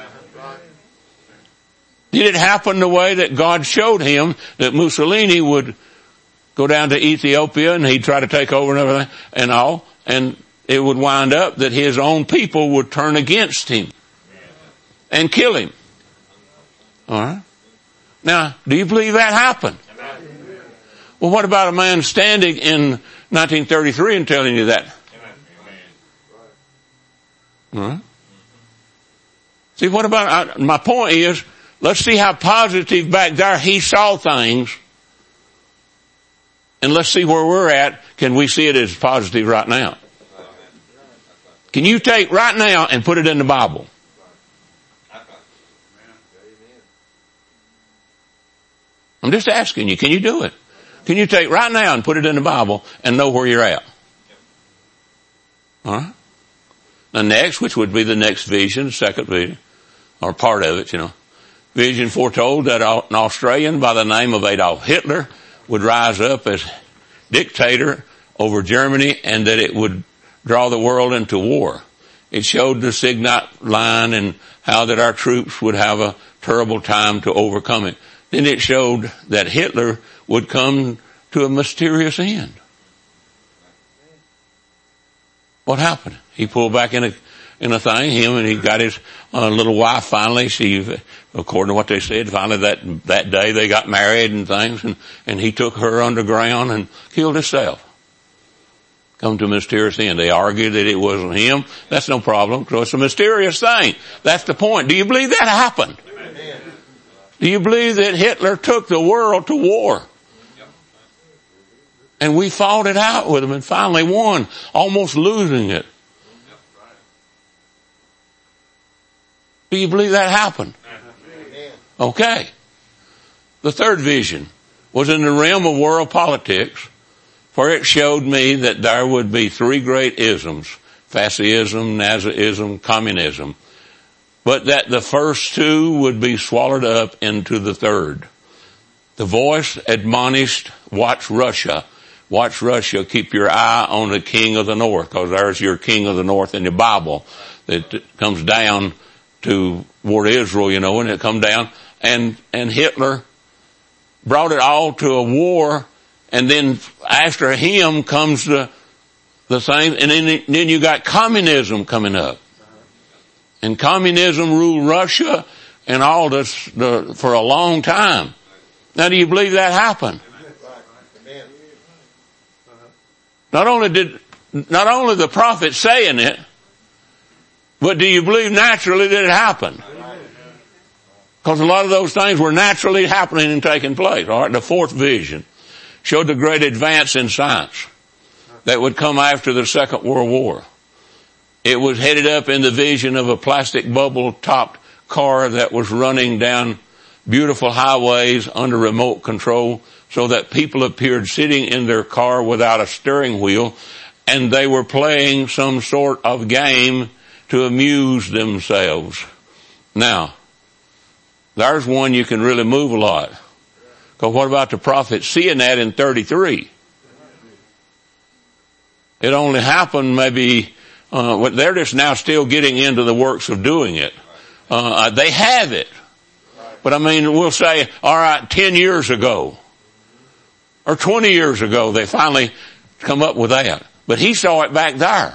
Did it happen the way that God showed him that Mussolini would go down to Ethiopia and he'd try to take over and everything and all, and it would wind up that his own people would turn against him and kill him? All right. Now, do you believe that happened? Well, what about a man standing in nineteen thirty-three and telling you that? All right. See, what about, uh, my point is, let's see how positive back there he saw things. And let's see where we're at. Can we see it as positive right now? Can you take right now and put it in the Bible? I'm just asking you, can you do it? Can you take right now and put it in the Bible and know where you're at? All right. The next, which would be the next vision, second vision, or part of it, you know. Vision foretold that an Australian by the name of Adolf Hitler would rise up as dictator over Germany and that it would draw the world into war. It showed the Signet line and how that our troops would have a terrible time to overcome it. Then it showed that Hitler would come to a mysterious end. What happened? He pulled back in a in a thing, him, and he got his uh, little wife finally. She, according to what they said, finally that that day they got married and things, and, and he took her underground and killed himself. Come to a mysterious end. They argued that it wasn't him. That's no problem, because it's a mysterious thing. That's the point. Do you believe that happened? Amen. Do you believe that Hitler took the world to war? And we fought it out with him and finally won, almost losing it. Do you believe that happened? Okay. The third vision was in the realm of world politics, for it showed me that there would be three great isms: fascism, Nazism, communism. But that the first two would be swallowed up into the third. The voice admonished, watch Russia. Watch Russia. Keep your eye on the king of the north, because there's your king of the north in the Bible that comes down toward Israel, you know, and it come down. And, and Hitler brought it all to a war. And then after him comes the, the same. And then, then you got communism coming up. And communism ruled Russia and all this the, for a long time. Now, do you believe that happened? Not only did, not only the prophet saying it, but do you believe naturally that it happened? Because a lot of those things were naturally happening and taking place. All right. The fourth vision showed the great advance in science that would come after the Second World War. It was headed up in the vision of a plastic bubble topped car that was running down beautiful highways under remote control, so that people appeared sitting in their car without a steering wheel, and they were playing some sort of game to amuse themselves. Now, There's one you can really move a lot. Because what about the prophet seeing that in thirty-three? It only happened maybe, uh, they're just now still getting into the works of doing it. Uh, they have it. But I mean, we'll say, all right, ten years ago, or twenty years ago, they finally come up with that. But he saw it back there.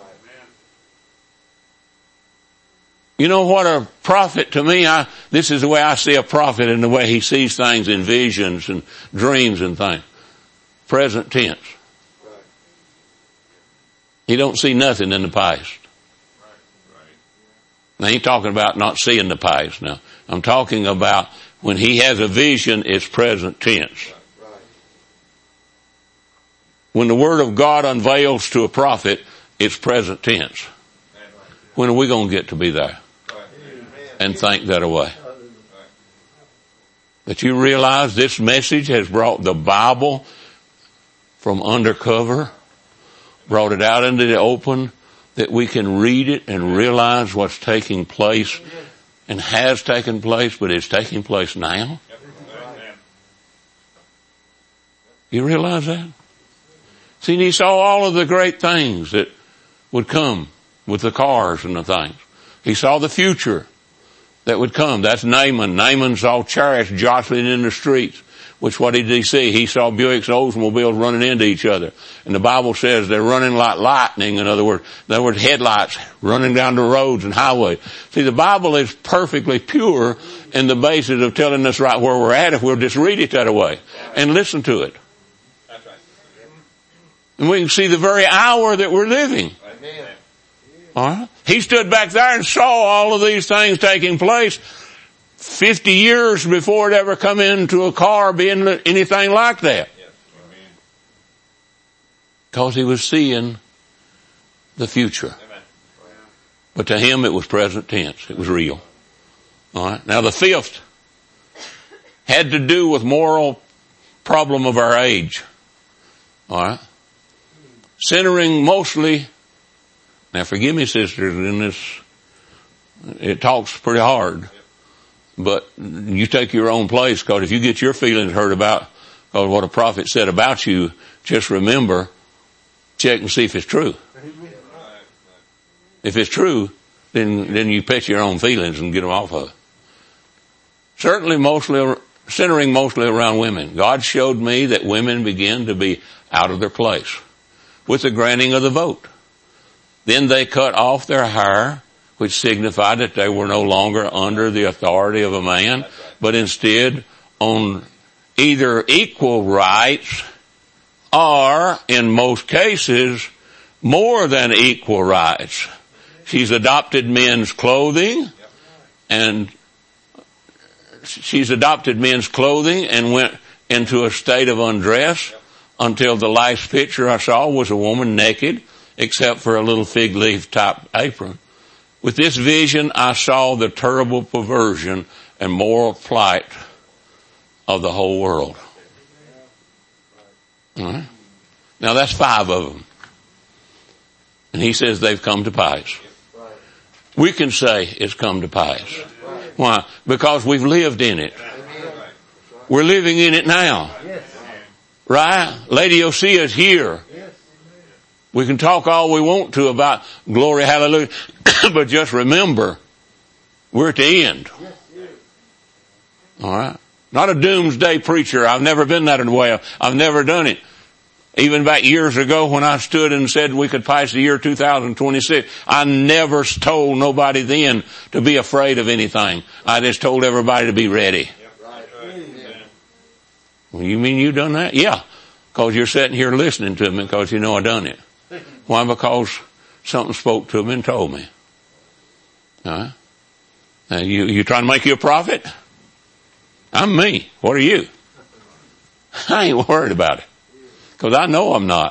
You know what a prophet, to me, I, this is the way I see a prophet, in the way he sees things in visions and dreams and things. Present tense. He don't see nothing in the past. Now, I ain't talking about not seeing the past now. I'm talking about when he has a vision, it's present tense. When the Word of God unveils to a prophet, it's present tense. When are we going to get to be there? And think that away. That you realize this message has brought the Bible from undercover, brought it out into the open, that we can read it and realize what's taking place and has taken place, but is taking place now. You realize that? See, he saw all of the great things that would come with the cars and the things. He saw the future that would come. That's Naaman. Naaman saw chariots jostling in the streets. Which, what did he see? He saw Buicks and Oldsmobiles running into each other. And the Bible says they're running like lightning. In other words, in other words, headlights running down the roads and highways. See, the Bible is perfectly pure in the basis of telling us right where we're at if we'll just read it that way and listen to it. That's right. And we can see the very hour that we're living. Amen. All right? He stood back there and saw all of these things taking place fifty years before it ever come into a car being anything like that. Because he was seeing the future. But to him it was present tense. It was real. All right. Now the fifth had to do with moral problem of our age. All right. Centering mostly, now forgive me sisters, in this, it talks pretty hard. But you take your own place, because if you get your feelings hurt about because what a prophet said about you, just remember, check and see if it's true. If it's true, then then you pet your own feelings and get them off of it. Certainly, mostly centering mostly around women. God showed me that women begin to be out of their place with the granting of the vote. Then they cut off their hair, which signified that they were no longer under the authority of a man, but instead on either equal rights or, in most cases, more than equal rights. She's adopted men's clothing and she's adopted men's clothing and went into a state of undress until the last picture I saw was a woman naked except for a little fig leaf type apron. With this vision, I saw the terrible perversion and moral plight of the whole world. All right. Now that's five of them. And he says they've come to pass. We can say it's come to pass. Why? Because we've lived in it. We're living in it now. Right? Laodicea is here. We can talk all we want to about glory, hallelujah, but just remember, we're at the end. All right? Not a doomsday preacher. I've never been that way. I've never done it. Even back years ago when I stood and said we could pass the year two thousand twenty-six, I never told nobody then to be afraid of anything. I just told everybody to be ready. Well, you mean you done that? Yeah. Because you're sitting here listening to me because you know I done it. Why? Because something spoke to me and told me. All right? Now, you, you trying to make you a prophet? I'm me. What are you? I ain't worried about it. Because I know I'm not.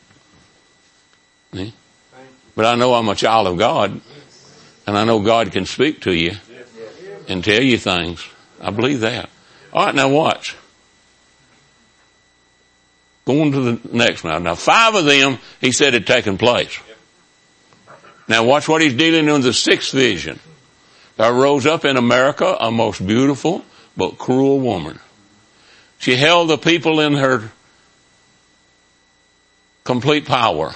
See? But I know I'm a child of God. And I know God can speak to you and tell you things. I believe that. All right, now watch. Going to the next one. Now five of them, he said, had taken place. Now watch what he's dealing with the sixth vision. There rose up in America a most beautiful but cruel woman. She held the people in her complete power.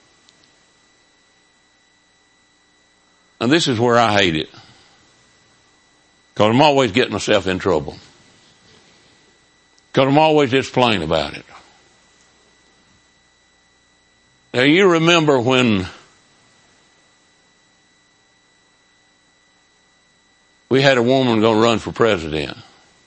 And this is where I hate it. Because I'm always getting myself in trouble. Because I'm always just plain about it. Now you remember when we had a woman go run for president.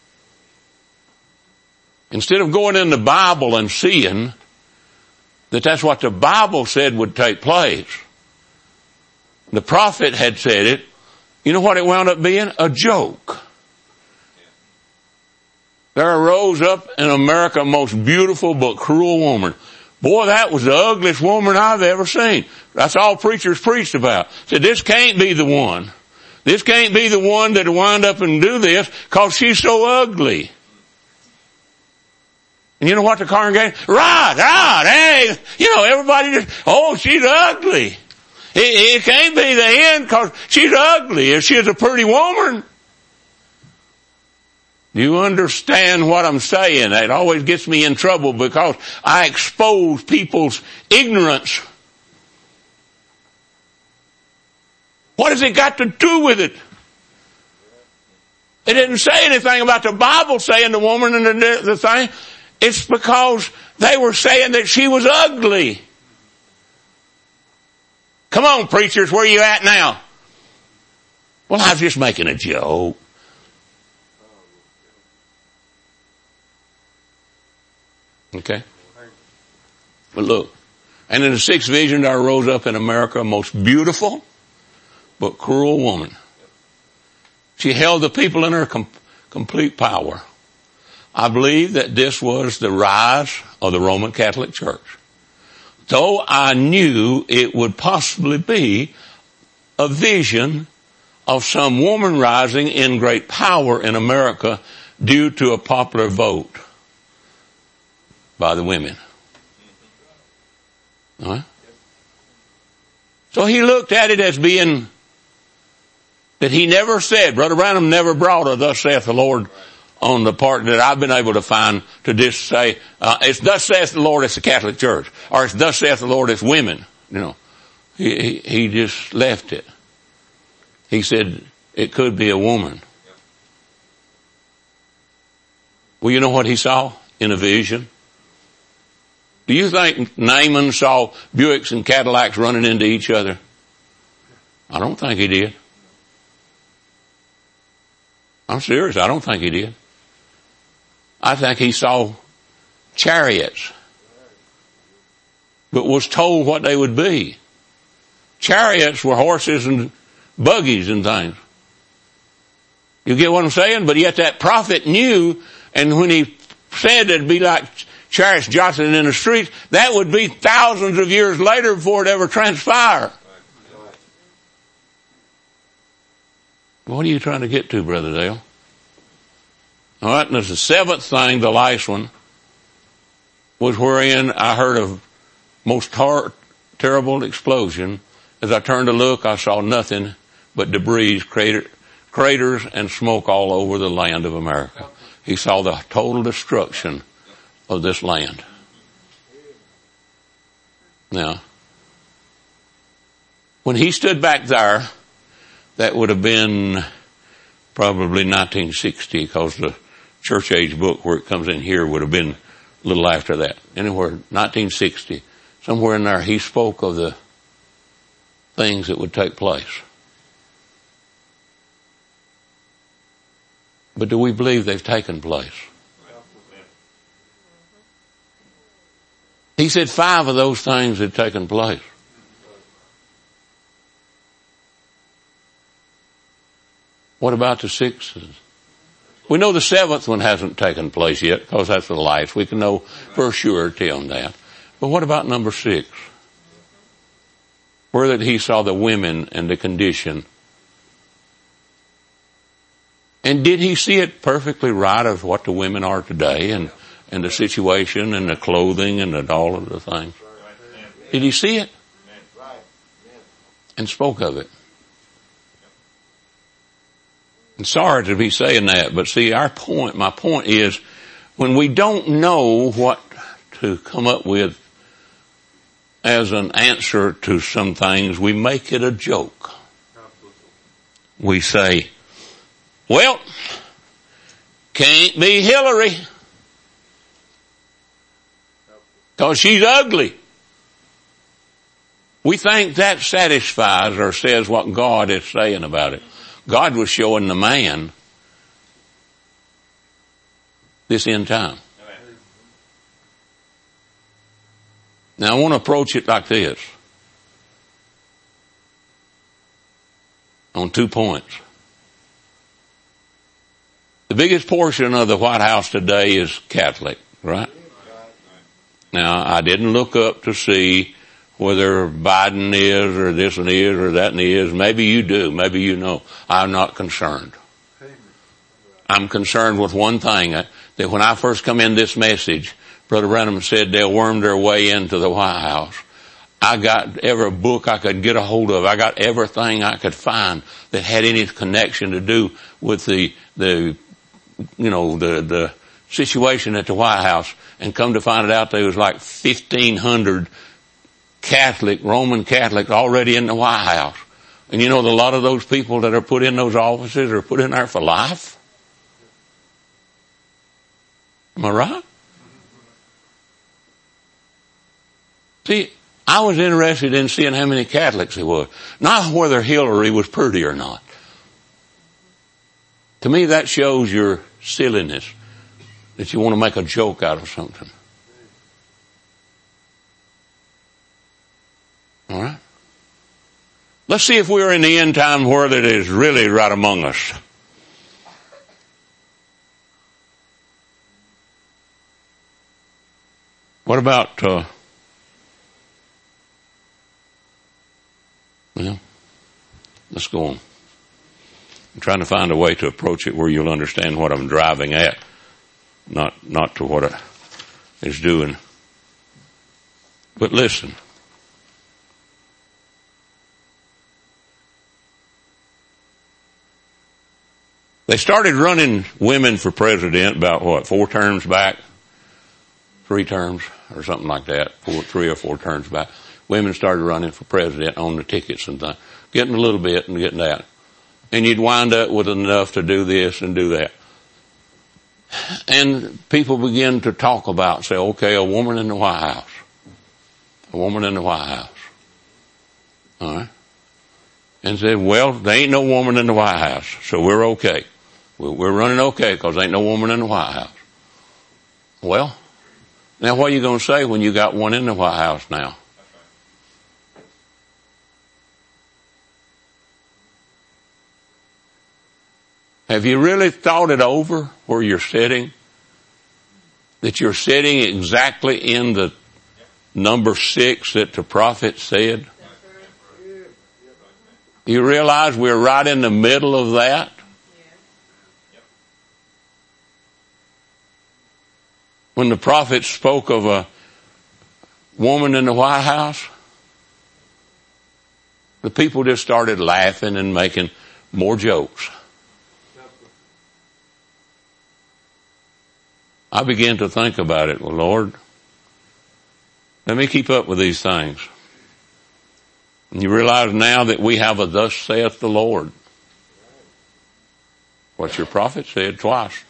Instead of going in the Bible and seeing that that's what the Bible said would take place, the prophet had said it, you know what it wound up being? A joke. There arose up in America a most beautiful but cruel woman. Boy, that was the ugliest woman I've ever seen. That's all preachers preached about. Said, this can't be the one. This can't be the one that'll wind up and do this because she's so ugly. And you know what the congregation, right, right, hey, you know, everybody just, oh, she's ugly. It, it can't be the end because she's ugly. If she's a pretty woman. Do you understand what I'm saying? It always gets me in trouble because I expose people's ignorance. What has it got to do with it? It didn't say anything about the Bible saying the woman and the, the thing. It's because they were saying that she was ugly. Come on, preachers, where are you at now? Well, I was just making a joke. Okay? But look, and in the sixth vision there rose up in America a most beautiful but cruel woman. She held the people in her com- complete power. I believe that this was the rise of the Roman Catholic Church. Though I knew it would possibly be a vision of some woman rising in great power in America due to a popular vote by the women. All right? So he looked at it as being that he never said, Brother Branham never brought a thus saith the Lord on the part that I've been able to find to just say, uh, it's thus saith the Lord, it's the Catholic Church. Or it's thus saith the Lord, it's women. You know, he, he, he just left it. He said it could be a woman. Well, you know what he saw in a vision? Do you think Naaman saw Buicks and Cadillacs running into each other? I don't think he did. I'm serious. I don't think he did. I think he saw chariots, but was told what they would be. Chariots were horses and buggies and things. You get what I'm saying? But yet that prophet knew, and when he said it'd be like chariots jostling in the streets, that would be thousands of years later before it ever transpired. What are you trying to get to, Brother Dale? All right, and there's the seventh thing, the last one, was wherein I heard of most tar- terrible explosion. As I turned to look, I saw nothing but debris, crater, craters, and smoke all over the land of America. He saw the total destruction of this land. Now, when he stood back there, that would have been probably nineteen sixty, because the church age book where it comes in here would have been a little after that. Anywhere, nineteen sixty, somewhere in there, he spoke of the things that would take place. But do we believe they've taken place? He said five of those things had taken place. What about the sixth? We know the seventh one hasn't taken place yet, because that's the last. We can know for surety on that. But what about number six? Where that he saw the women and the condition. And did he see it perfectly right of what the women are today, and, and the situation and the clothing and the, all of the things? Did he see it? And spoke of it. I'm sorry to be saying that, but see, our point, my point is, when we don't know what to come up with as an answer to some things, we make it a joke. We say, well, can't be Hillary, because she's ugly. We think that satisfies or says what God is saying about it. God was showing the man this end time. Now I want to approach it like this. On two points. The biggest portion of the White House today is Catholic, right? Now I didn't look up to see whether Biden is or this one is or that one is. Maybe you do. Maybe you know. I'm not concerned. I'm concerned with one thing, that when I first come in this message, Brother Branham said they'll worm their way into the White House. I got every book I could get a hold of. I got everything I could find that had any connection to do with the, the, you know, the, the situation at the White House. And come to find it out, there was like fifteen hundred Catholic, Roman Catholics already in the White House. And you know, a lot of those people that are put in those offices are put in there for life. Am I right? See, I was interested in seeing how many Catholics there was. Not whether Hillary was pretty or not. To me, that shows your silliness, that you want to make a joke out of something. All right? Let's see if we're in the end time where that is really right among us. What about, uh, well, let's go on. I'm trying to find a way to approach it where you'll understand what I'm driving at, not, not to what it is doing. But listen. They started running women for president about what, four terms back? Three terms or something like that, four, three or four terms back. Women started running for president on the tickets and things, getting a little bit and getting that. And you'd wind up with enough to do this and do that. And people begin to talk about, say, okay, a woman in the White House. A woman in the White House. All right. And said, well, there ain't no woman in the White House, so we're okay. We're running okay because there ain't no woman in the White House. Well, now what are you going to say when you got one in the White House now? Have you really thought it over where you're sitting? That you're sitting exactly in the number six that the prophet said? You realize we're right in the middle of that? When the prophet spoke of a woman in the White House, the people just started laughing and making more jokes. I began to think about it. Well, Lord, let me keep up with these things. And you realize now that we have a thus saith the Lord. What your prophet said twice.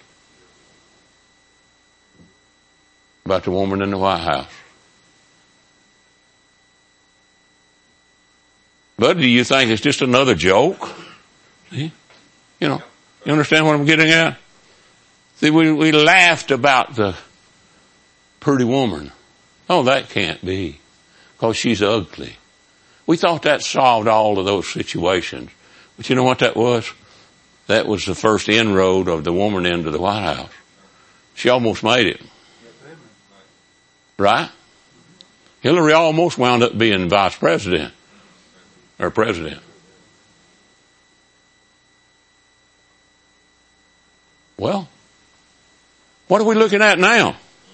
About the woman in the White House. But do you think it's just another joke? See? You know, you understand what I'm getting at? See, we, we laughed about the pretty woman. Oh, that can't be, because she's ugly. We thought that solved all of those situations. But you know what that was? That was the first inroad of the woman into the White House. She almost made it. Right? Hillary almost wound up being vice president. Or president. Well, what are we looking at now?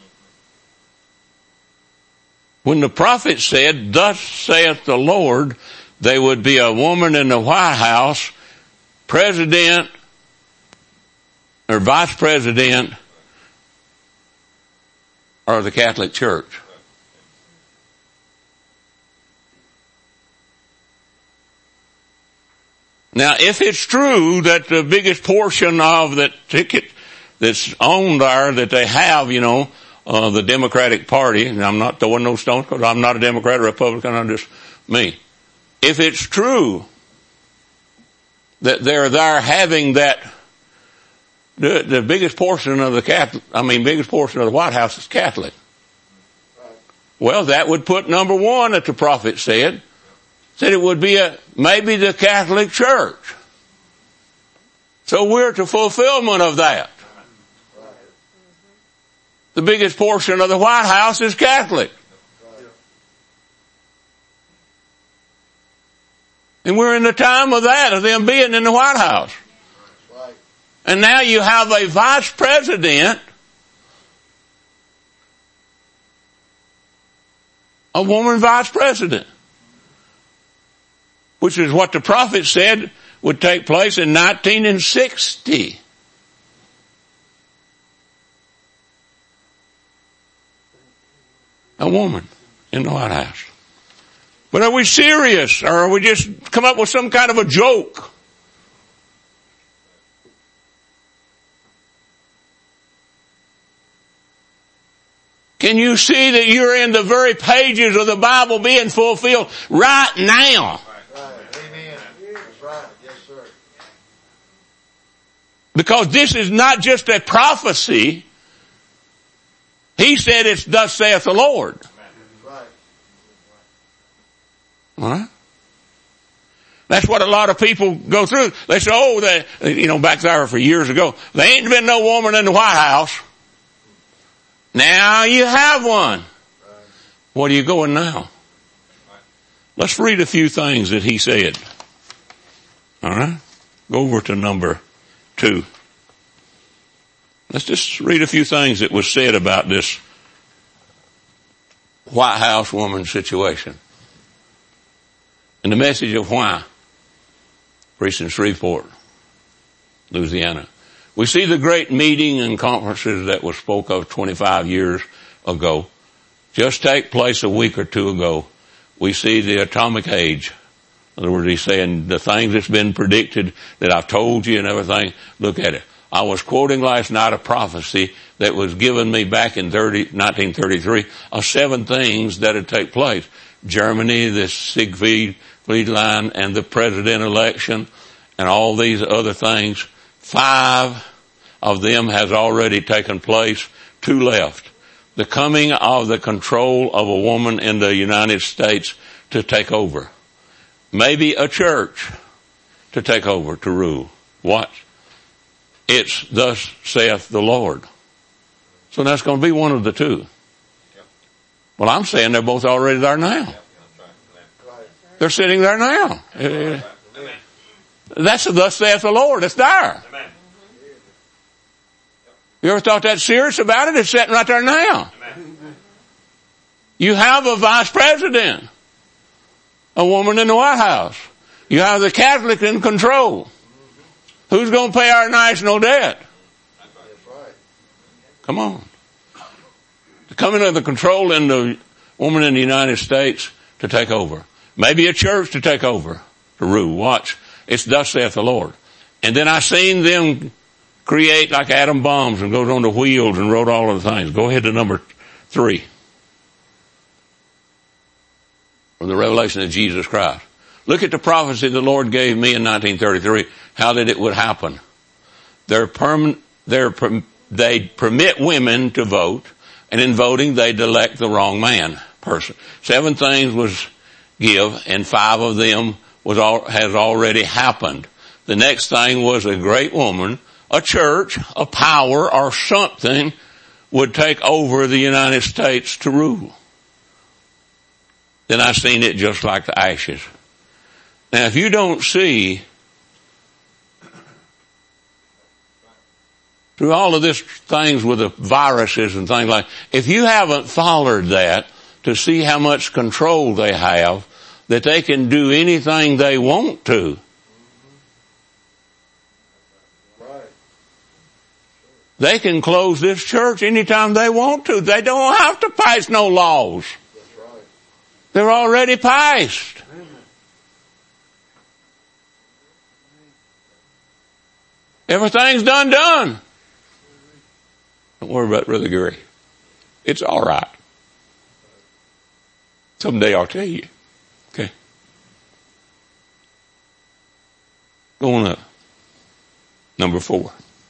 When the prophet said, thus saith the Lord, there would be a woman in the White House, president, or vice president or the Catholic Church. Now, if it's true that the biggest portion of that ticket that's owned there, that they have, you know, uh, the Democratic Party, and I'm not throwing no stones because I'm not a Democrat or Republican, I'm just me. If it's true that they're there having that, the, the biggest portion of the Catholic, I mean, biggest portion of the White House is Catholic. Well, that would put number one that the prophet said, said it would be a, maybe the Catholic Church. So we're to fulfillment of that. The biggest portion of the White House is Catholic. And we're in the time of that, of them being in the White House. And now you have a vice president, a woman vice president, which is what the prophet said would take place in nineteen sixty. A woman in the White House. But are we serious, or are we just come up with some kind of a joke? Can you see that you're in the very pages of the Bible being fulfilled right now? Amen. That's right. Yes, sir. Because this is not just a prophecy. He said it's thus saith the Lord. Right. All right? That's what a lot of people go through. They say, oh, they, you know, back there for years ago, there ain't been no woman in the White House. Now you have one. What are you going now? Let's read a few things that he said. All right? Go over to number two. Let's just read a few things that was said about this White House woman situation. And the message of why? Preached in Shreveport, Louisiana. We see the great meeting and conferences that was spoke of twenty-five years ago just take place a week or two ago. We see the atomic age. In other words, he's saying the things that's been predicted that I've told you and everything, look at it. I was quoting last night a prophecy that was given me back in nineteen thirty-three of seven things that would take place. Germany, the Siegfried line, and the president election, and all these other things. Five of them has already taken place. Two left. The coming of the control of a woman in the United States to take over. Maybe a church to take over, to rule. What? It's thus saith the Lord. So that's going to be one of the two. Well, I'm saying they're both already there now. They're sitting there now. That's thus saith the Lord. It's there. You ever thought that serious about it? It's sitting right there now. You have a vice president, a woman in the White House. You have the Catholic in control. Who's going to pay our national debt? Come on. The coming of the control in the woman in the United States to take over. Maybe a church to take over, to rule. Watch. It's thus saith the Lord. And then I seen them create like atom bombs and goes on the wheels and wrote all of the things. Go ahead to number three. From the revelation of Jesus Christ. Look at the prophecy the Lord gave me in nineteen thirty-three, how that it would happen. They're perm- they're per- they permit women to vote, and in voting they'd elect the wrong man, person. Seven things was give, and five of them was all, has already happened. The next thing was a great woman, a church, a power, or something would take over the United States to rule. Then I seen it just like the ashes. Now, if you don't see through all of this things with the viruses and things like, if you haven't followed that to see how much control they have, that they can do anything they want to. They can close this church anytime they want to. They don't have to pass no laws. That's right. They're already passed. Everything's done, done. Don't worry about Brother Gary. It's all right. Someday I'll tell you. Okay. Going up. Number four.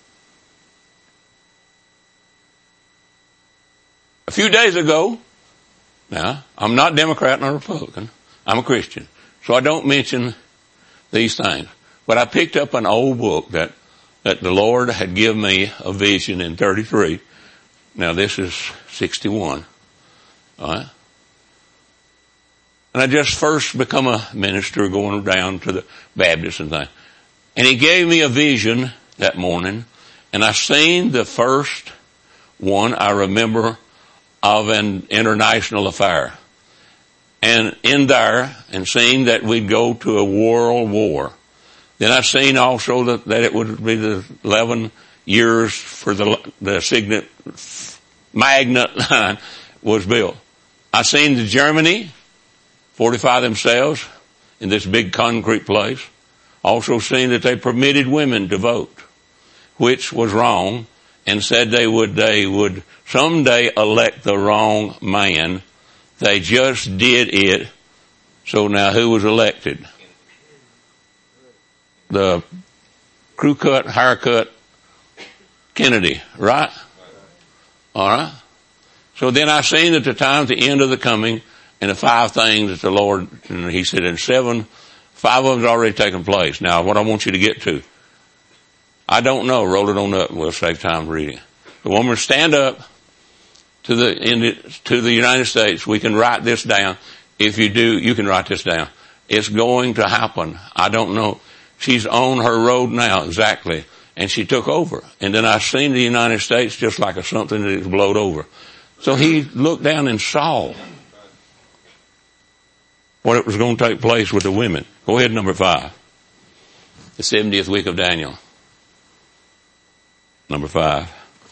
A few days ago, now, I'm not Democrat nor Republican. I'm a Christian. So I don't mention these things. But I picked up an old book that, that the Lord had given me a vision in thirty-three. Now this is sixty-one. All right. And I just first become a minister going down to the Baptist and things. And he gave me a vision that morning, and I seen the first one I remember of an international affair. And in there, and seeing that we'd go to a world war. Then I seen also that, that it would be the eleven years for the, the signet, magnet line was built. I seen the Germany fortify themselves in this big concrete place. Also seen that they permitted women to vote, which was wrong, and said they would, they would someday elect the wrong man. They just did it. So now who was elected? The crew cut, haircut Kennedy, right? All right. So then I seen at the time, at the end of the coming, and the five things that the Lord, and he said in seven, five of them's already taken place. Now what I want you to get to, I don't know, roll it on up, we'll save time reading. The woman stand up to the, in the, to the United States. We can write this down. If you do, you can write this down. It's going to happen. I don't know. She's on her road now, exactly. And she took over. And then I seen the United States just like a something that is blowed over. So he looked down and saw what it was going to take place with the women. Go ahead, number five. The seventieth week of Daniel. Number five.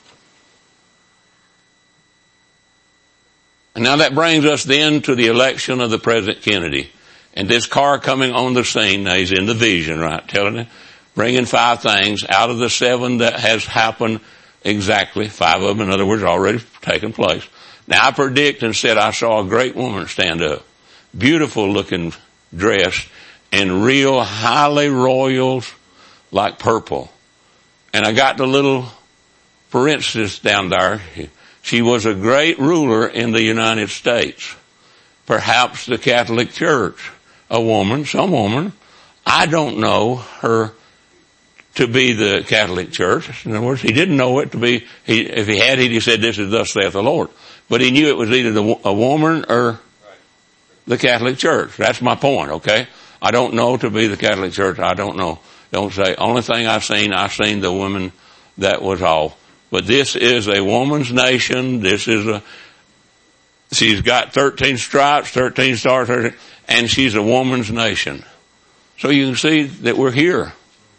And now that brings us then to the election of the President Kennedy. And this car coming on the scene, now he's in the vision, right, telling it, bringing five things out of the seven that has happened exactly, five of them, in other words, already taken place. Now I predict and said I saw a great woman stand up, beautiful looking dress, and real highly royals like purple. And I got the little parenthesis down there. She was a great ruler in the United States. Perhaps the Catholic Church. A woman, some woman. I don't know her to be the Catholic Church. In other words, he didn't know it to be, he, if he had, he'd have said, this is thus saith the Lord. But he knew it was either the, a woman or the Catholic Church. That's my point, okay? I don't know to be the Catholic Church. I don't know. Don't say, only thing I've seen, I've seen the woman that was all. But this is a woman's nation. This is a, she's got thirteen stripes, thirteen stars, thirteen, and she's a woman's nation. So you can see that we're here.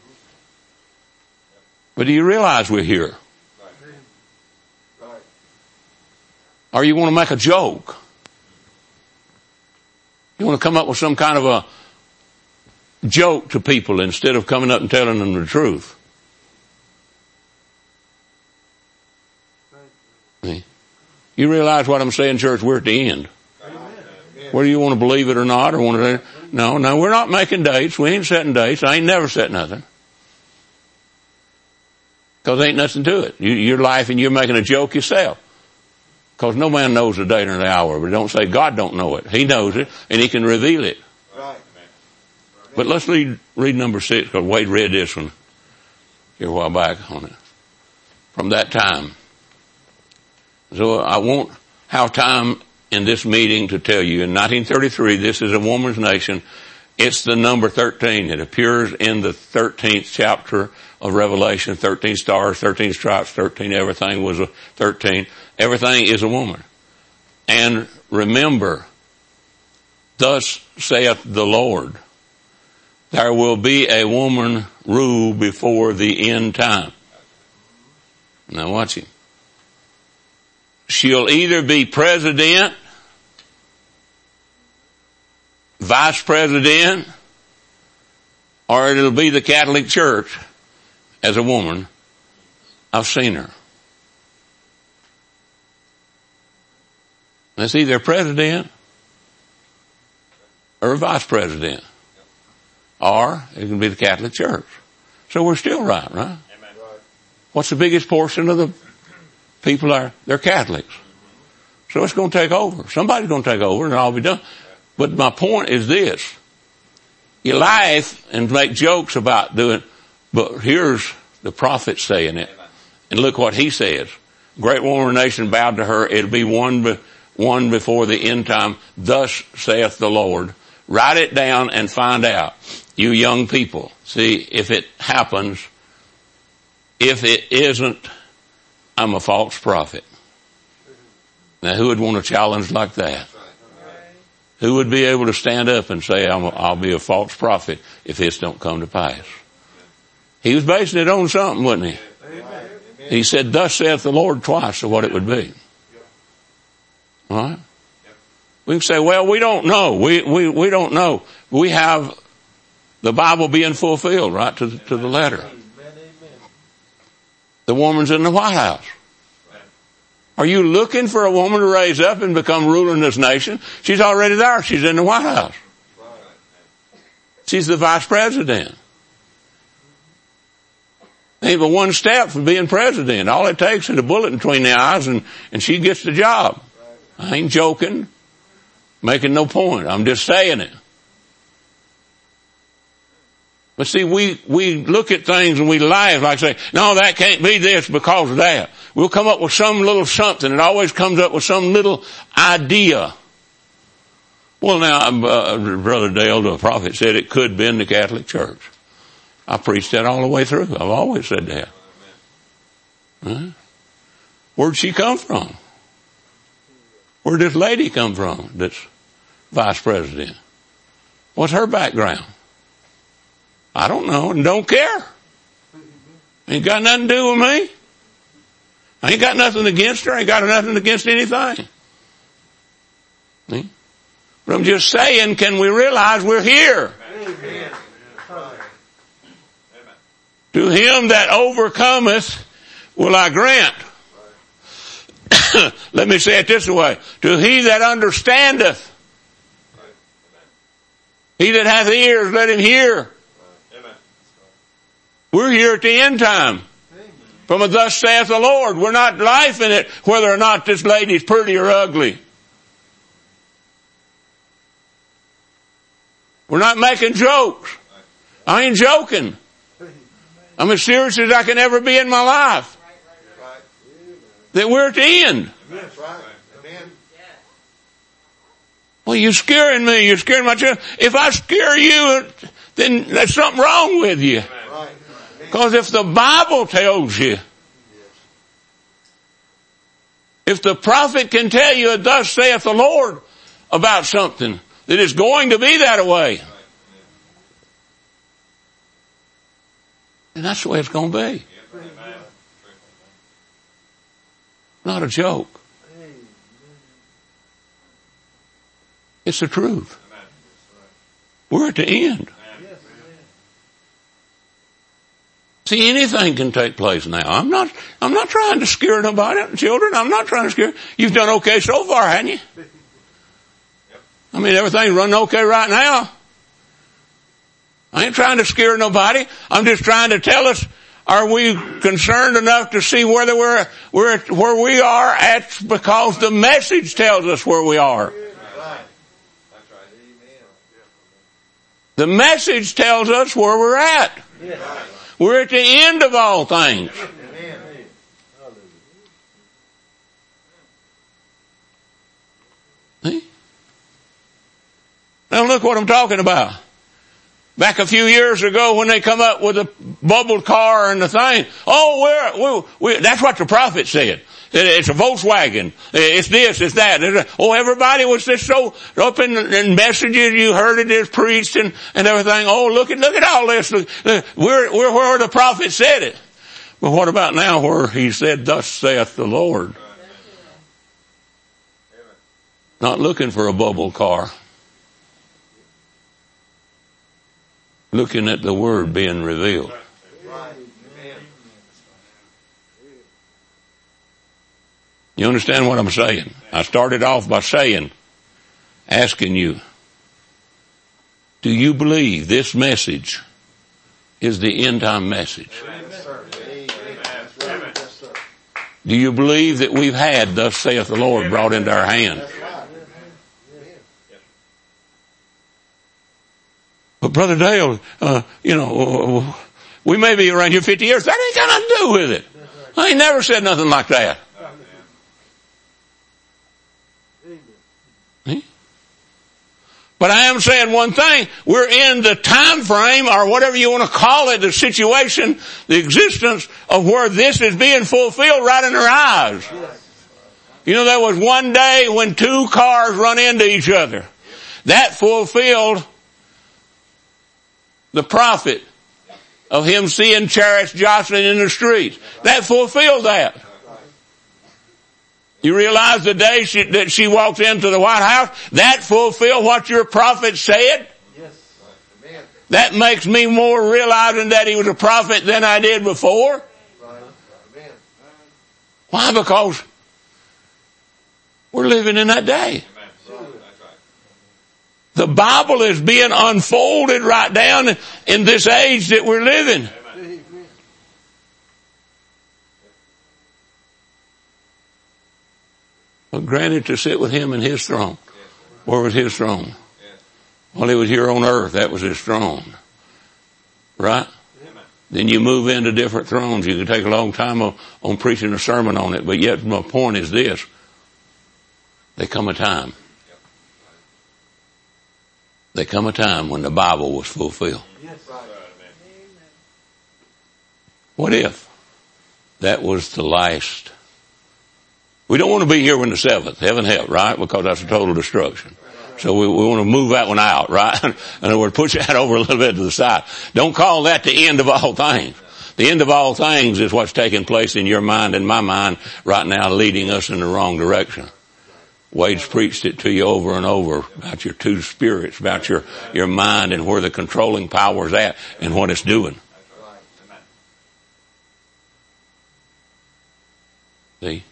But do you realize we're here? Or you want to make a joke? You want to come up with some kind of a joke to people instead of coming up and telling them the truth? You realize what I'm saying, church? We're at the end. Whether you want to believe it or not, or want to, no, no, we're not making dates. We ain't setting dates. I ain't never set nothing. Cause there ain't nothing to it. You, your life and you're making a joke yourself. Cause no man knows the day nor the hour, but don't say God don't know it. He knows it and he can reveal it. Right. But let's read, read number six, cause Wade read this one here a while back on it. From that time. So I won't have time in this meeting to tell you. In nineteen thirty-three, this is a woman's nation. It's the number thirteen. It appears in the thirteenth chapter of Revelation. thirteen stars, thirteen stripes, thirteen, everything was a thirteen. Everything is a woman. And remember, thus saith the Lord, there will be a woman rule before the end time. Now watch him. She'll either be president, vice president, or it'll be the Catholic Church as a woman. I've seen her. It's either president or vice president, or it can be the Catholic Church. So we're still right, right? Amen. What's the biggest portion of the people are? They're Catholics. So it's going to take over. Somebody's going to take over and it'll all be done. But my point is this. You laugh and make jokes about doing, but here's the prophet saying it. And look what he says. Great woman nation bowed to her. It'll be one, be, one before the end time. Thus saith the Lord. Write it down and find out. You young people. See, if it happens, if it isn't, I'm a false prophet. Now who would want a challenge like that? Who would be able to stand up and say, I'm a, I'll be a false prophet if this don't come to pass? He was basing it on something, wasn't he? Amen. He said, thus saith the Lord twice of what it would be. All right? We can say, well, we don't know. We, we, we don't know. We have the Bible being fulfilled, right, to, to the letter. The woman's in the White House. Are you looking for a woman to raise up and become ruler in this nation? She's already there. She's in the White House. She's the vice president. Ain't but one step from being president. All it takes is a bullet between the eyes and, and she gets the job. I ain't joking. Making no point. I'm just saying it. But see, we, we look at things and we laugh like say, no, that can't be this because of that. We'll come up with some little something. It always comes up with some little idea. Well now, uh, Brother Dale, the prophet, said it could be in the Catholic Church. I preached that all the way through. I've always said that. Huh? Where'd she come from? Where'd this lady come from that's vice president? What's her background? I don't know and don't care. Ain't got nothing to do with me. I ain't got nothing against her. I ain't got nothing against anything. See? But I'm just saying, can we realize we're here? Amen. To him that overcometh will I grant. Let me say it this way. To he that understandeth. He that hath ears, let him hear. We're here at the end time. From a thus saith the Lord. We're not laughing at whether or not this lady's pretty or ugly. We're not making jokes. I ain't joking. I'm as serious as I can ever be in my life. That we're at the end. Well, you're scaring me. You're scaring my children. If I scare you, then there's something wrong with you. Because if the Bible tells you, if the prophet can tell you, thus saith the Lord about something, that it's going to be that way, then that's the way it's going to be. Not a joke. It's the truth. We're at the end. See, anything can take place now. I'm not, I'm not trying to scare nobody, children. I'm not trying to scare. You've done okay so far, haven't you? I mean, everything's running okay right now. I ain't trying to scare nobody. I'm just trying to tell us, are we concerned enough to see whether we're, we're where we are at, because the message tells us where we are. The message tells us where we're at. We're at the end of all things. See? Now look what I'm talking about. Back a few years ago when they come up with a bubbled car and the thing, oh, we're, we're, we, that's what the prophet said. It's a Volkswagen. It's this, it's that. Oh, everybody was just so up in, in messages. You heard it is preached and, and everything. Oh, look at, look at all this. Look, look, we're, we're where the prophet said it. But what about now where he said, thus saith the Lord? Not looking for a bubble car. Looking at the word being revealed. You understand what I'm saying? I started off by saying, asking you, do you believe this message is the end time message? Do you believe that we've had, thus saith the Lord, brought into our hands? But Brother Dale, uh, you know, we may be around here fifty years. That ain't got nothing to do with it. I ain't never said nothing like that. See? But I am saying one thing. We're in the time frame, or whatever you want to call it, the situation, the existence of where this is being fulfilled right in our eyes. You know, there was one day when two cars run into each other. That fulfilled the prophet of him seeing chariots jostling in the streets. That fulfilled that. You realize the day she, that she walked into the White House, that fulfilled what your prophet said? Yes. Amen. That makes me more realizing that he was a prophet than I did before. Amen. Why? Because we're living in that day. The Bible is being unfolded right down in this age that we're living. But granted to sit with him in his throne. Where was his throne? Well, he was here on earth. That was his throne. Right? Then you move into different thrones. You can take a long time on, on preaching a sermon on it. But yet my point is this. There come a time. There come a time when the Bible was fulfilled. What if that was the last? We don't want to be here when the seventh. Heaven help, right? Because that's a total destruction. So we, we want to move that one out, right? In other words, push that over a little bit to the side. Don't call that the end of all things. The end of all things is what's taking place in your mind and my mind right now, leading us in the wrong direction. Wade's preached it to you over and over about your two spirits, about your, your mind and where the controlling power is at and what it's doing. See?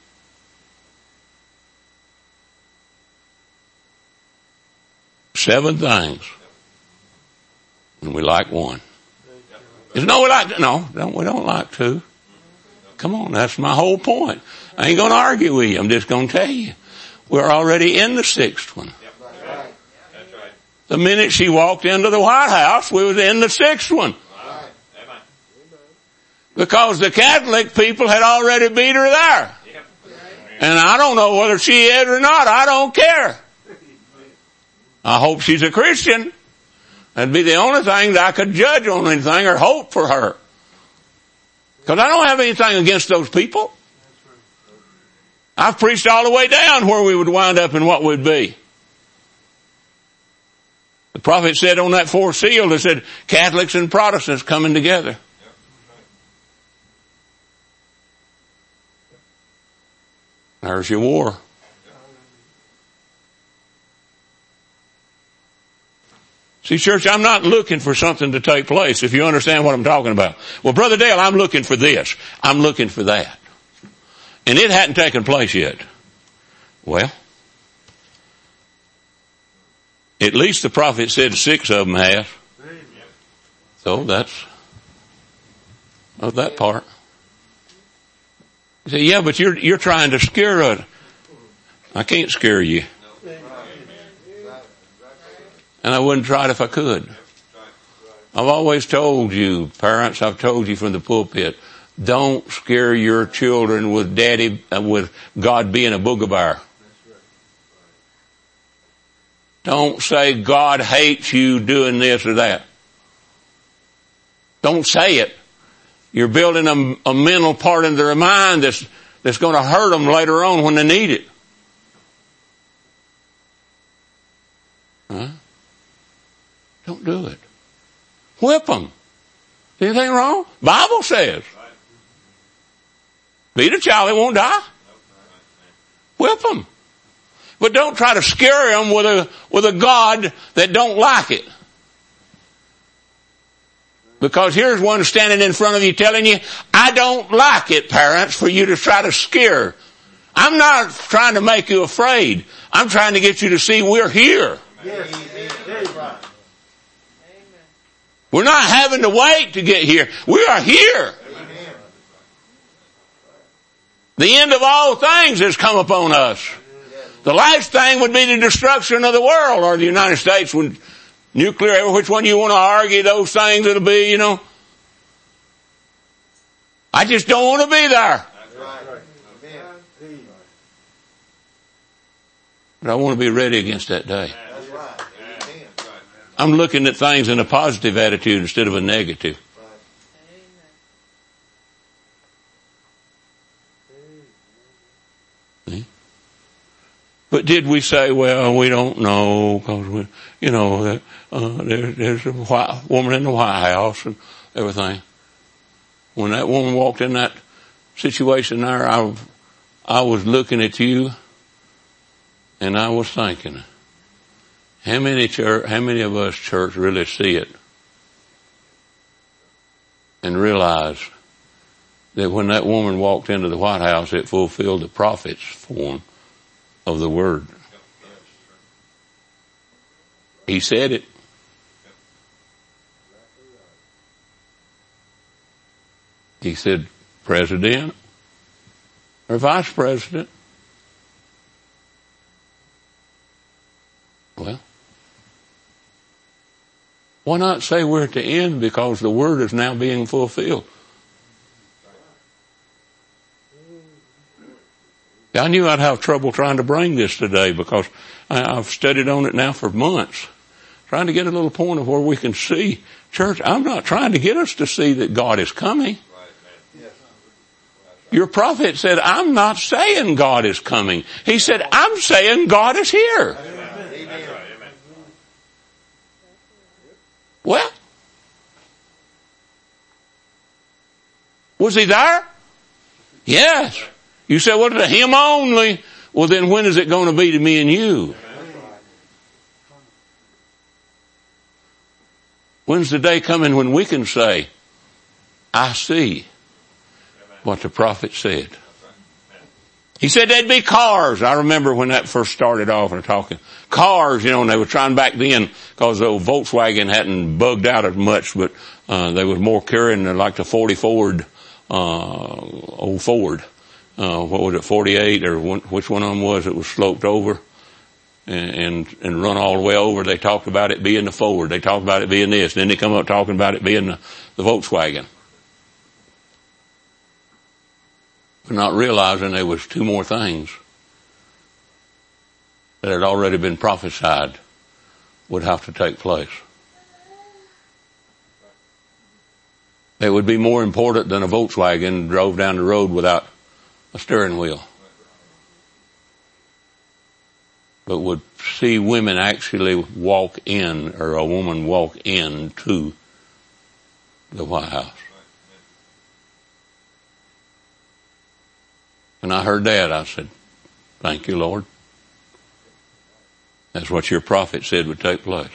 Seven things. And we like one. Is no, we like, no, don't, we don't like two. Come on, that's my whole point. I ain't gonna argue with you. I'm just gonna tell you. We're already in the sixth one. The minute she walked into the White House, we was in the sixth one. Because the Catholic people had already beat her there. And I don't know whether she is or not. I don't care. I hope she's a Christian. That'd be the only thing that I could judge on anything or hope for her. Because I don't have anything against those people. I've preached all the way down where we would wind up and what we'd be. The prophet said on that fourth seal, they said Catholics and Protestants coming together. There's your war. See, church, I'm not looking for something to take place, if you understand what I'm talking about. Well, Brother Dale, I'm looking for this. I'm looking for that. And it hadn't taken place yet. Well, at least the prophet said six of them have. So that's of that part. You say, yeah, but you're you're trying to scare us. I can't scare you. And I wouldn't try it if I could. I've always told you, parents, I've told you from the pulpit, don't scare your children with daddy, uh, with God being a booger. Don't say God hates you doing this or that. Don't say it. You're building a, a mental part into their mind that's, that's going to hurt them later on when they need it. Huh? Don't do it. Whip them. Anything wrong? Bible says. Beat a child, it won't die. Whip them. But don't try to scare them with a, with a God that don't like it. Because here's one standing in front of you telling you, I don't like it, parents, for you to try to scare. I'm not trying to make you afraid. I'm trying to get you to see we're here. We're not having to wait to get here. We are here. The end of all things has come upon us. The last thing would be the destruction of the world, or the United States would nuclear, which one you want to argue those things, it'll be, you know. I just don't want to be there. But I want to be ready against that day. I'm looking at things in a positive attitude instead of a negative. But did we say, well, we don't know, because we, you know, uh, there, there's a white woman in the White House and everything. When that woman walked in that situation there, I, I was looking at you and I was thinking, how many church, how many of us church really see it and realize that when that woman walked into the White House, it fulfilled the prophet's form of the word. He said it. He said, president or vice president. Well, why not say we're at the end, because the word is now being fulfilled? I knew I'd have trouble trying to bring this today, because I've studied on it now for months, trying to get a little point of where we can see. Church, I'm not trying to get us to see that God is coming. Your prophet said, I'm not saying God is coming. He said, I'm saying God is here. Well, was he there? Yes. You said, well, to him only. Well, then when is it going to be to me and you? When's the day coming when we can say, I see what the prophet said? He said there'd be cars. I remember when that first started off and talking. Cars, you know, and they were trying back then, because the old Volkswagen hadn't bugged out as much, but uh, they was more carrying like the forty Ford, uh, old Ford. Uh, what was it, forty-eight, or one, which one of them was it was sloped over and, and, and run all the way over. They talked about it being the Ford. They talked about it being this. Then they come up talking about it being the, the Volkswagen. But not realizing there was two more things that had already been prophesied would have to take place. It would be more important than a Volkswagen drove down the road without a steering wheel. But would see women actually walk in, or a woman walk into the White House. And I heard that, I said, thank you, Lord. That's what your prophet said would take place.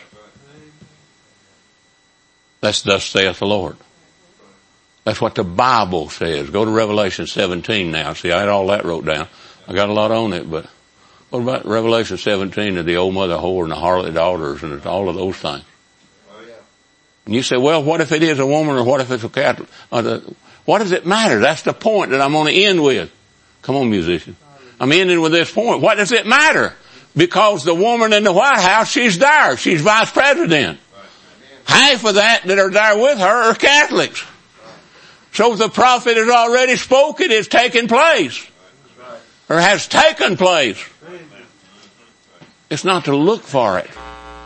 That's thus saith the Lord. That's what the Bible says. Go to Revelation seventeen now. See, I had all that wrote down. I got a lot on it, but what about Revelation seventeen of the old mother whore and the harlot daughters and all of those things? And you say, well, what if it is a woman, or what if it's a Catholic? Uh, the, what does it matter? That's the point that I'm going to end with. Come on, musician. I'm ending with this point. What does it matter? Because the woman in the White House, she's there. She's vice president. Half of that that are there with her are Catholics. So the prophet has already spoken, it's taken place. Or has taken place. It's not to look for it.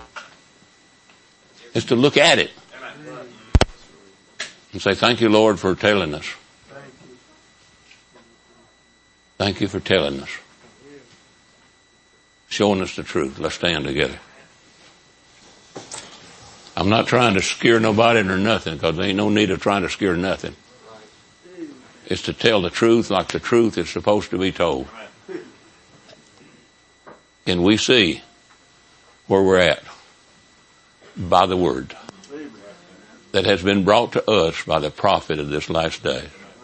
It's to look at it. And say, thank you, Lord, for telling us. Thank you for telling us. Showing us the truth. Let's stand together. I'm not trying to scare nobody or nothing, because there ain't no need of trying to scare nothing. is to tell the truth like the truth is supposed to be told. And we see where we're at by the word that has been brought to us by the prophet of this last day.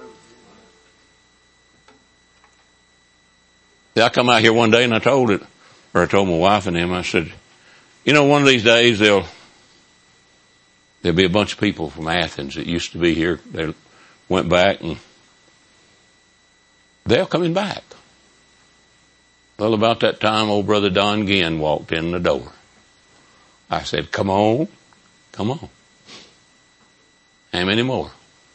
I come out here one day and I told it, or I told my wife and him, I said, you know, one of these days there'll, there'll be a bunch of people from Athens that used to be here. They went back and they're coming back. Well, about that time, old brother Don Ginn walked in the door. I said, come on, come on. How many more?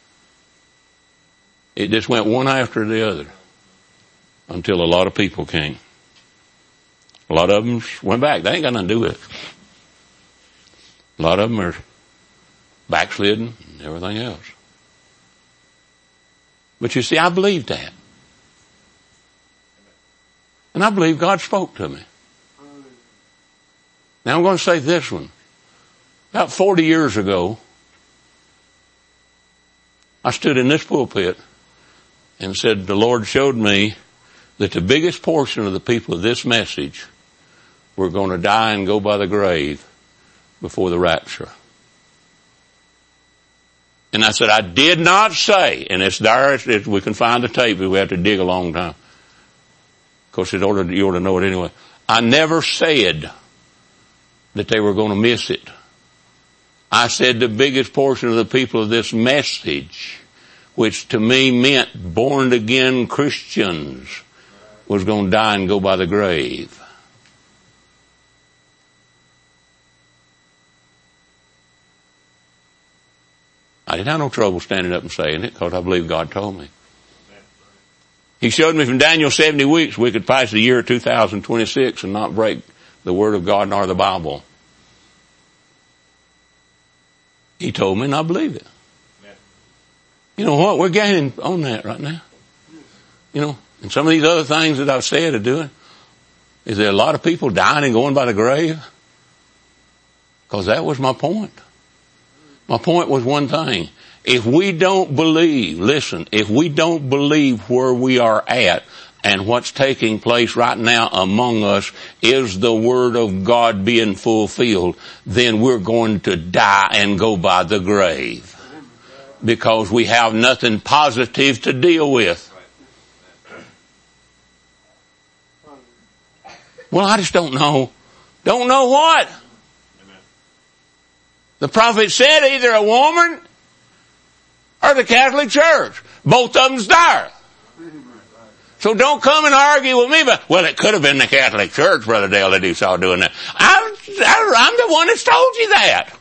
It just went one after the other until a lot of people came. A lot of them went back. They ain't got nothing to do with it. A lot of them are backslidden and everything else. But you see, I believed that. And I believe God spoke to me. Now I'm going to say this one. About forty years ago, I stood in this pulpit and said, the Lord showed me that the biggest portion of the people of this message were going to die and go by the grave before the rapture. And I said, I did not say, and it's there, it's, we can find the tape, but we have to dig a long time. Of course, in order, you ought to know it anyway. I never said that they were going to miss it. I said the biggest portion of the people of this message, which to me meant born again Christians, was going to die and go by the grave. I didn't have no trouble standing up and saying it because I believe God told me. He showed me from Daniel seventy weeks we could pass the year two thousand twenty-six and not break the Word of God nor the Bible. He told me and I believe it. You know what? We're gaining on that right now. You know, and some of these other things that I've said are doing. Is there a lot of people dying and going by the grave? Because that was my point. My point was one thing. If we don't believe, listen, if we don't believe where we are at and what's taking place right now among us is the Word of God being fulfilled, then we're going to die and go by the grave. Because we have nothing positive to deal with. Well, I just don't know. Don't know what? The prophet said either a woman or the Catholic Church. Both of them's there. So don't come and argue with me, but, well, it could have been the Catholic Church, Brother Dale, that you saw doing that. I'm, I'm the one that's told you that.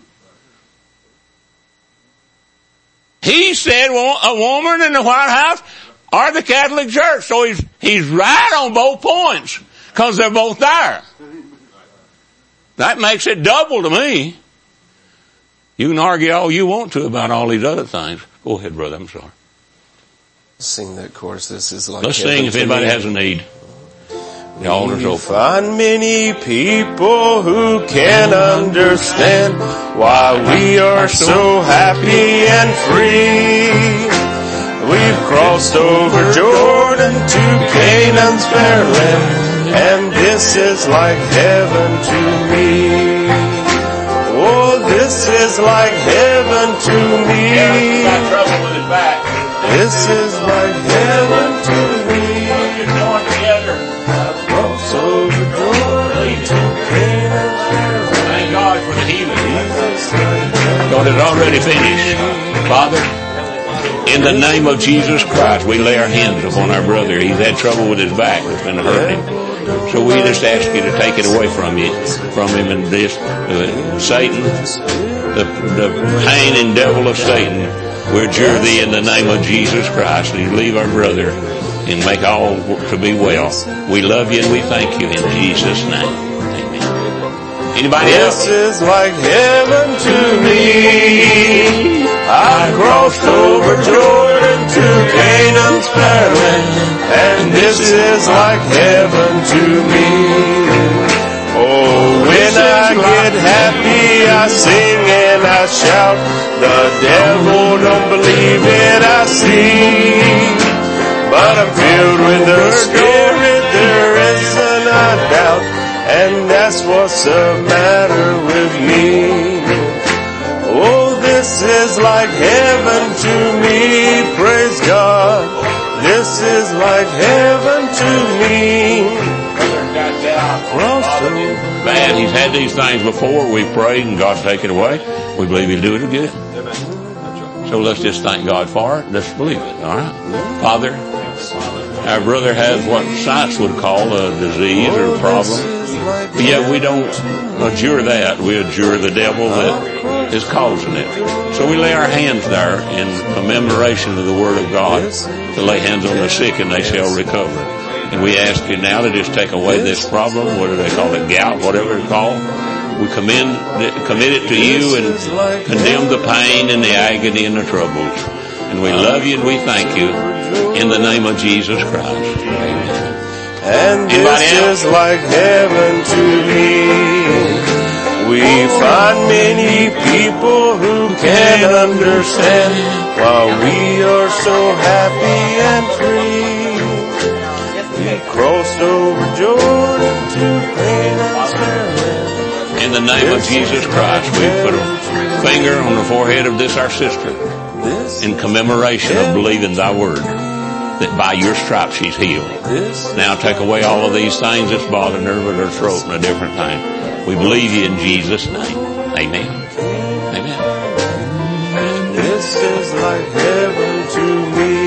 He said a woman in the White House or the Catholic Church. So he's, he's right on both points because they're both there. That makes it double to me. You can argue all you want to about all these other things. Go ahead, brother. I'm sorry. Sing that chorus. This is like Let's sing if anybody has a need. The altar's open. Find many people who can understand why we are so happy and free. We've crossed over Jordan to Canaan's fair land, and this is like heaven to me. Oh, this is like heaven to me. Got trouble with his back. This is like heaven to me. Join together. Cross over Jordan to Canaan's fair land. Thank God for the healing. God is already finished. Father, in the name of Jesus Christ, we lay our hands upon our brother. He's had trouble with his back. It's been hurting him. So we just ask you to take it away from you, from him, and this uh, Satan, the, the pain and devil of Satan, we adjure thee in the name of Jesus Christ, and you leave our brother and make all to be well. We love you and we thank you in Jesus' name. Amen. Anybody else? This is like heaven to me. I crossed over Jordan to Canaan's fair land, and this is like heaven to me. Oh, when I get happy, I I sing and I shout. The devil don't believe it, I see. But I'm filled with the Spirit, there isn't a doubt. And that's what's the matter with me. Oh, this is like heaven to me, praise God. This is like heaven to me. Man, he's had these things before. We've prayed and God take it away. We believe he'll do it again. So let's just thank God for it. Let's believe it, all right? Father, our brother has what science would call a disease or a problem. But yet we don't adjure that. We adjure the devil that is causing it. So we lay our hands there in commemoration of the Word of God to lay hands on the sick and they shall recover. And we ask you now to just take away this problem. What do they call it? Gout, whatever it's called. We commend, commit it to you and condemn the pain and the agony and the troubles. And we love you and we thank you in the name of Jesus Christ. Amen. And this is like heaven to me. We find many people who can't understand why we are so happy and free. We crossed over Jordan to Canaan's fair land. In the name of Jesus Christ, we put a finger on the forehead of this our sister in commemoration of believing thy word, that by your stripes she's healed. Now take away all of these things that's bothering her with her throat and a different thing. We believe you in Jesus' name. Amen. Amen. And this is like heaven to me.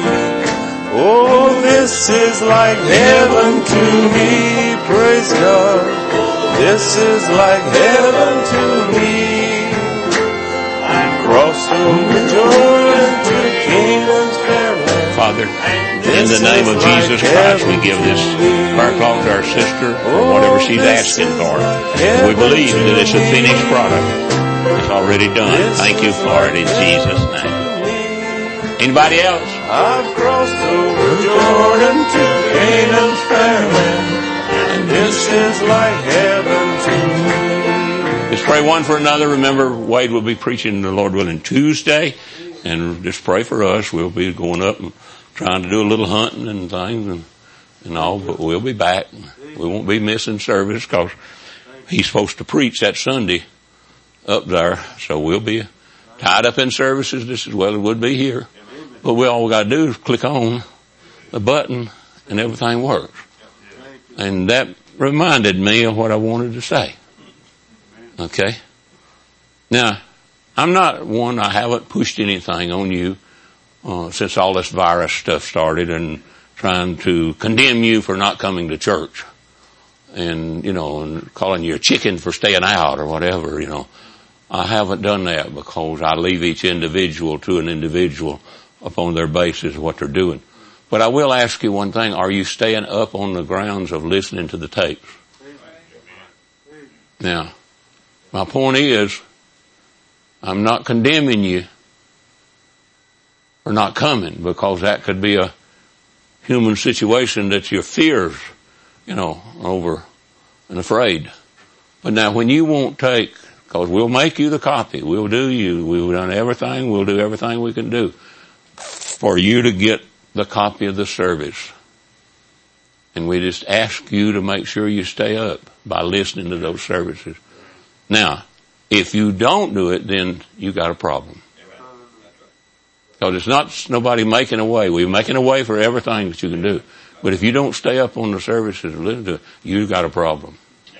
Oh, this is like heaven to me. Praise God. This is like heaven to me. I crossed over Jordan to Canaan's fair land. Father, in the name of Jesus Christ, we give this prayer call to our sister for whatever she's asking for. And we believe that it's a finished product. It's already done. Thank you for it in Jesus' name. Anybody else? I've crossed over Jordan to Canaan's fair land, and this is like heaven to me. Let's pray one for another. Remember, Wade will be preaching, the Lord willing, Tuesday, and just pray for us. We'll be going up and trying to do a little hunting and things and, and all, but we'll be back. We won't be missing service because he's supposed to preach that Sunday up there, so we'll be tied up in services just as well as would be here. But we all we got to do is click on the button and everything works. And that reminded me of what I wanted to say. Okay? Now, I'm not one, I haven't pushed anything on you uh, since all this virus stuff started and trying to condemn you for not coming to church. And, you know, and calling you a chicken for staying out or whatever, you know. I haven't done that because I leave each individual to an individual upon their basis of what they're doing. But I will ask you one thing. Are you staying up on the grounds of listening to the tapes? Now, my point is, I'm not condemning you for not coming because that could be a human situation that your fears, you know, over and afraid. But now when you won't take, because we'll make you the copy, we'll do you, we've done everything, we'll do everything we can do for you to get the copy of the service. And we just ask you to make sure you stay up by listening to those services. Now, if you don't do it, then you got a problem. Because it's not nobody making a way. We're making a way for everything that you can do. But if you don't stay up on the services and listen to it, you got a problem.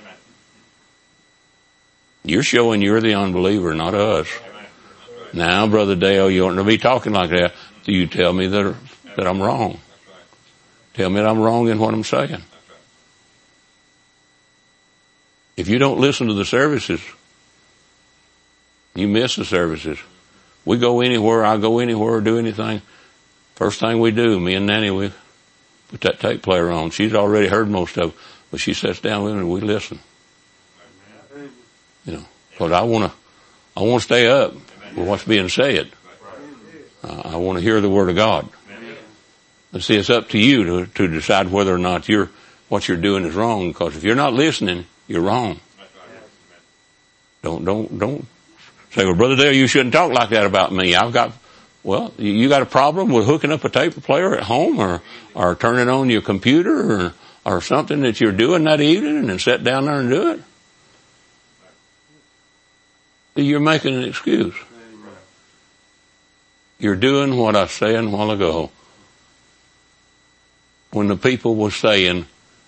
You're showing you're the unbeliever, not us. Now, Brother Dale, you oughtn't to be talking like that. You tell me that, that I'm wrong. Tell me that I'm wrong in what I'm saying. If you don't listen to the services, you miss the services. We go anywhere, I go anywhere, do anything. First thing we do, me and Nanny, we put that tape player on. She's already heard most of it, but she sits down with me and we listen. You know, because I want to, I want to stay up with what's being said. Uh, I want to hear the Word of God. But see, it's up to you to, to decide whether or not you're, what you're doing is wrong, because if you're not listening, you're wrong. Don't, don't, don't say, well, Brother Dale, you shouldn't talk like that about me. I've got, well, you got a problem with hooking up a tape player at home or, or turning on your computer or, or something that you're doing that evening and sit down there and do it? You're making an excuse. You're doing what I was saying a while ago. When the people were saying,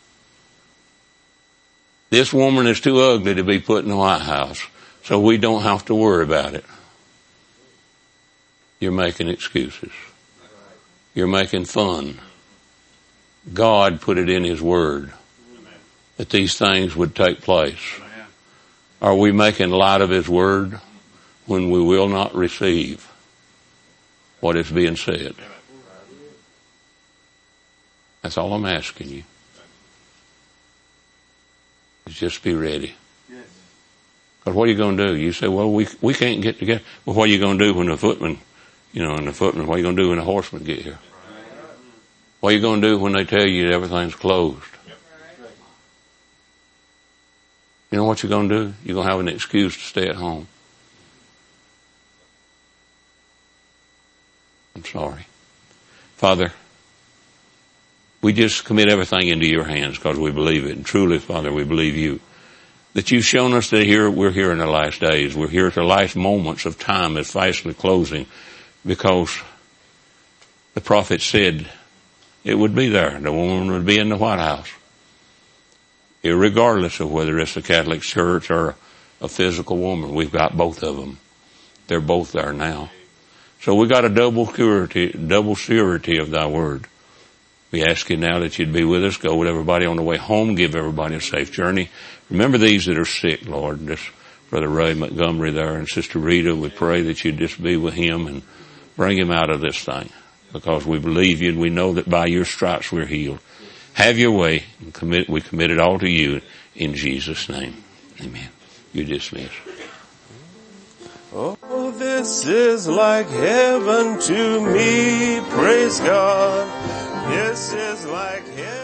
this woman is too ugly to be put in the White House, so we don't have to worry about it. You're making excuses. You're making fun. God put it in His Word that these things would take place. Are we making light of His Word when we will not receive what is being said? That's all I'm asking you. Is just be ready. Because what are you going to do? You say, well, we we can't get together. Well, what are you going to do when the footmen, you know, and the footmen, what are you going to do when the horsemen get here? What are you going to do when they tell you everything's closed? You know what you're going to do? You're going to have an excuse to stay at home. I'm sorry. Father, we just commit everything into your hands because we believe it. And truly, Father, we believe you. That you've shown us that here, we're here in the last days. We're here at the last moments of time is fastly closing because the prophet said it would be there. The woman would be in the White House. Irregardless of whether it's a Catholic church or a physical woman. We've got both of them. They're both there now. So we got a double surety, double surety of thy word. We ask you now that you'd be with us. Go with everybody on the way home. Give everybody a safe journey. Remember these that are sick, Lord. Just Brother Ray Montgomery there and Sister Rita. We pray that you'd just be with him and bring him out of this thing. Because we believe you and we know that by your stripes we're healed. Have your way. And commit, we commit it all to you in Jesus' name. Amen. You're dismissed. Oh, this is like heaven to me. Praise God. This is like heaven.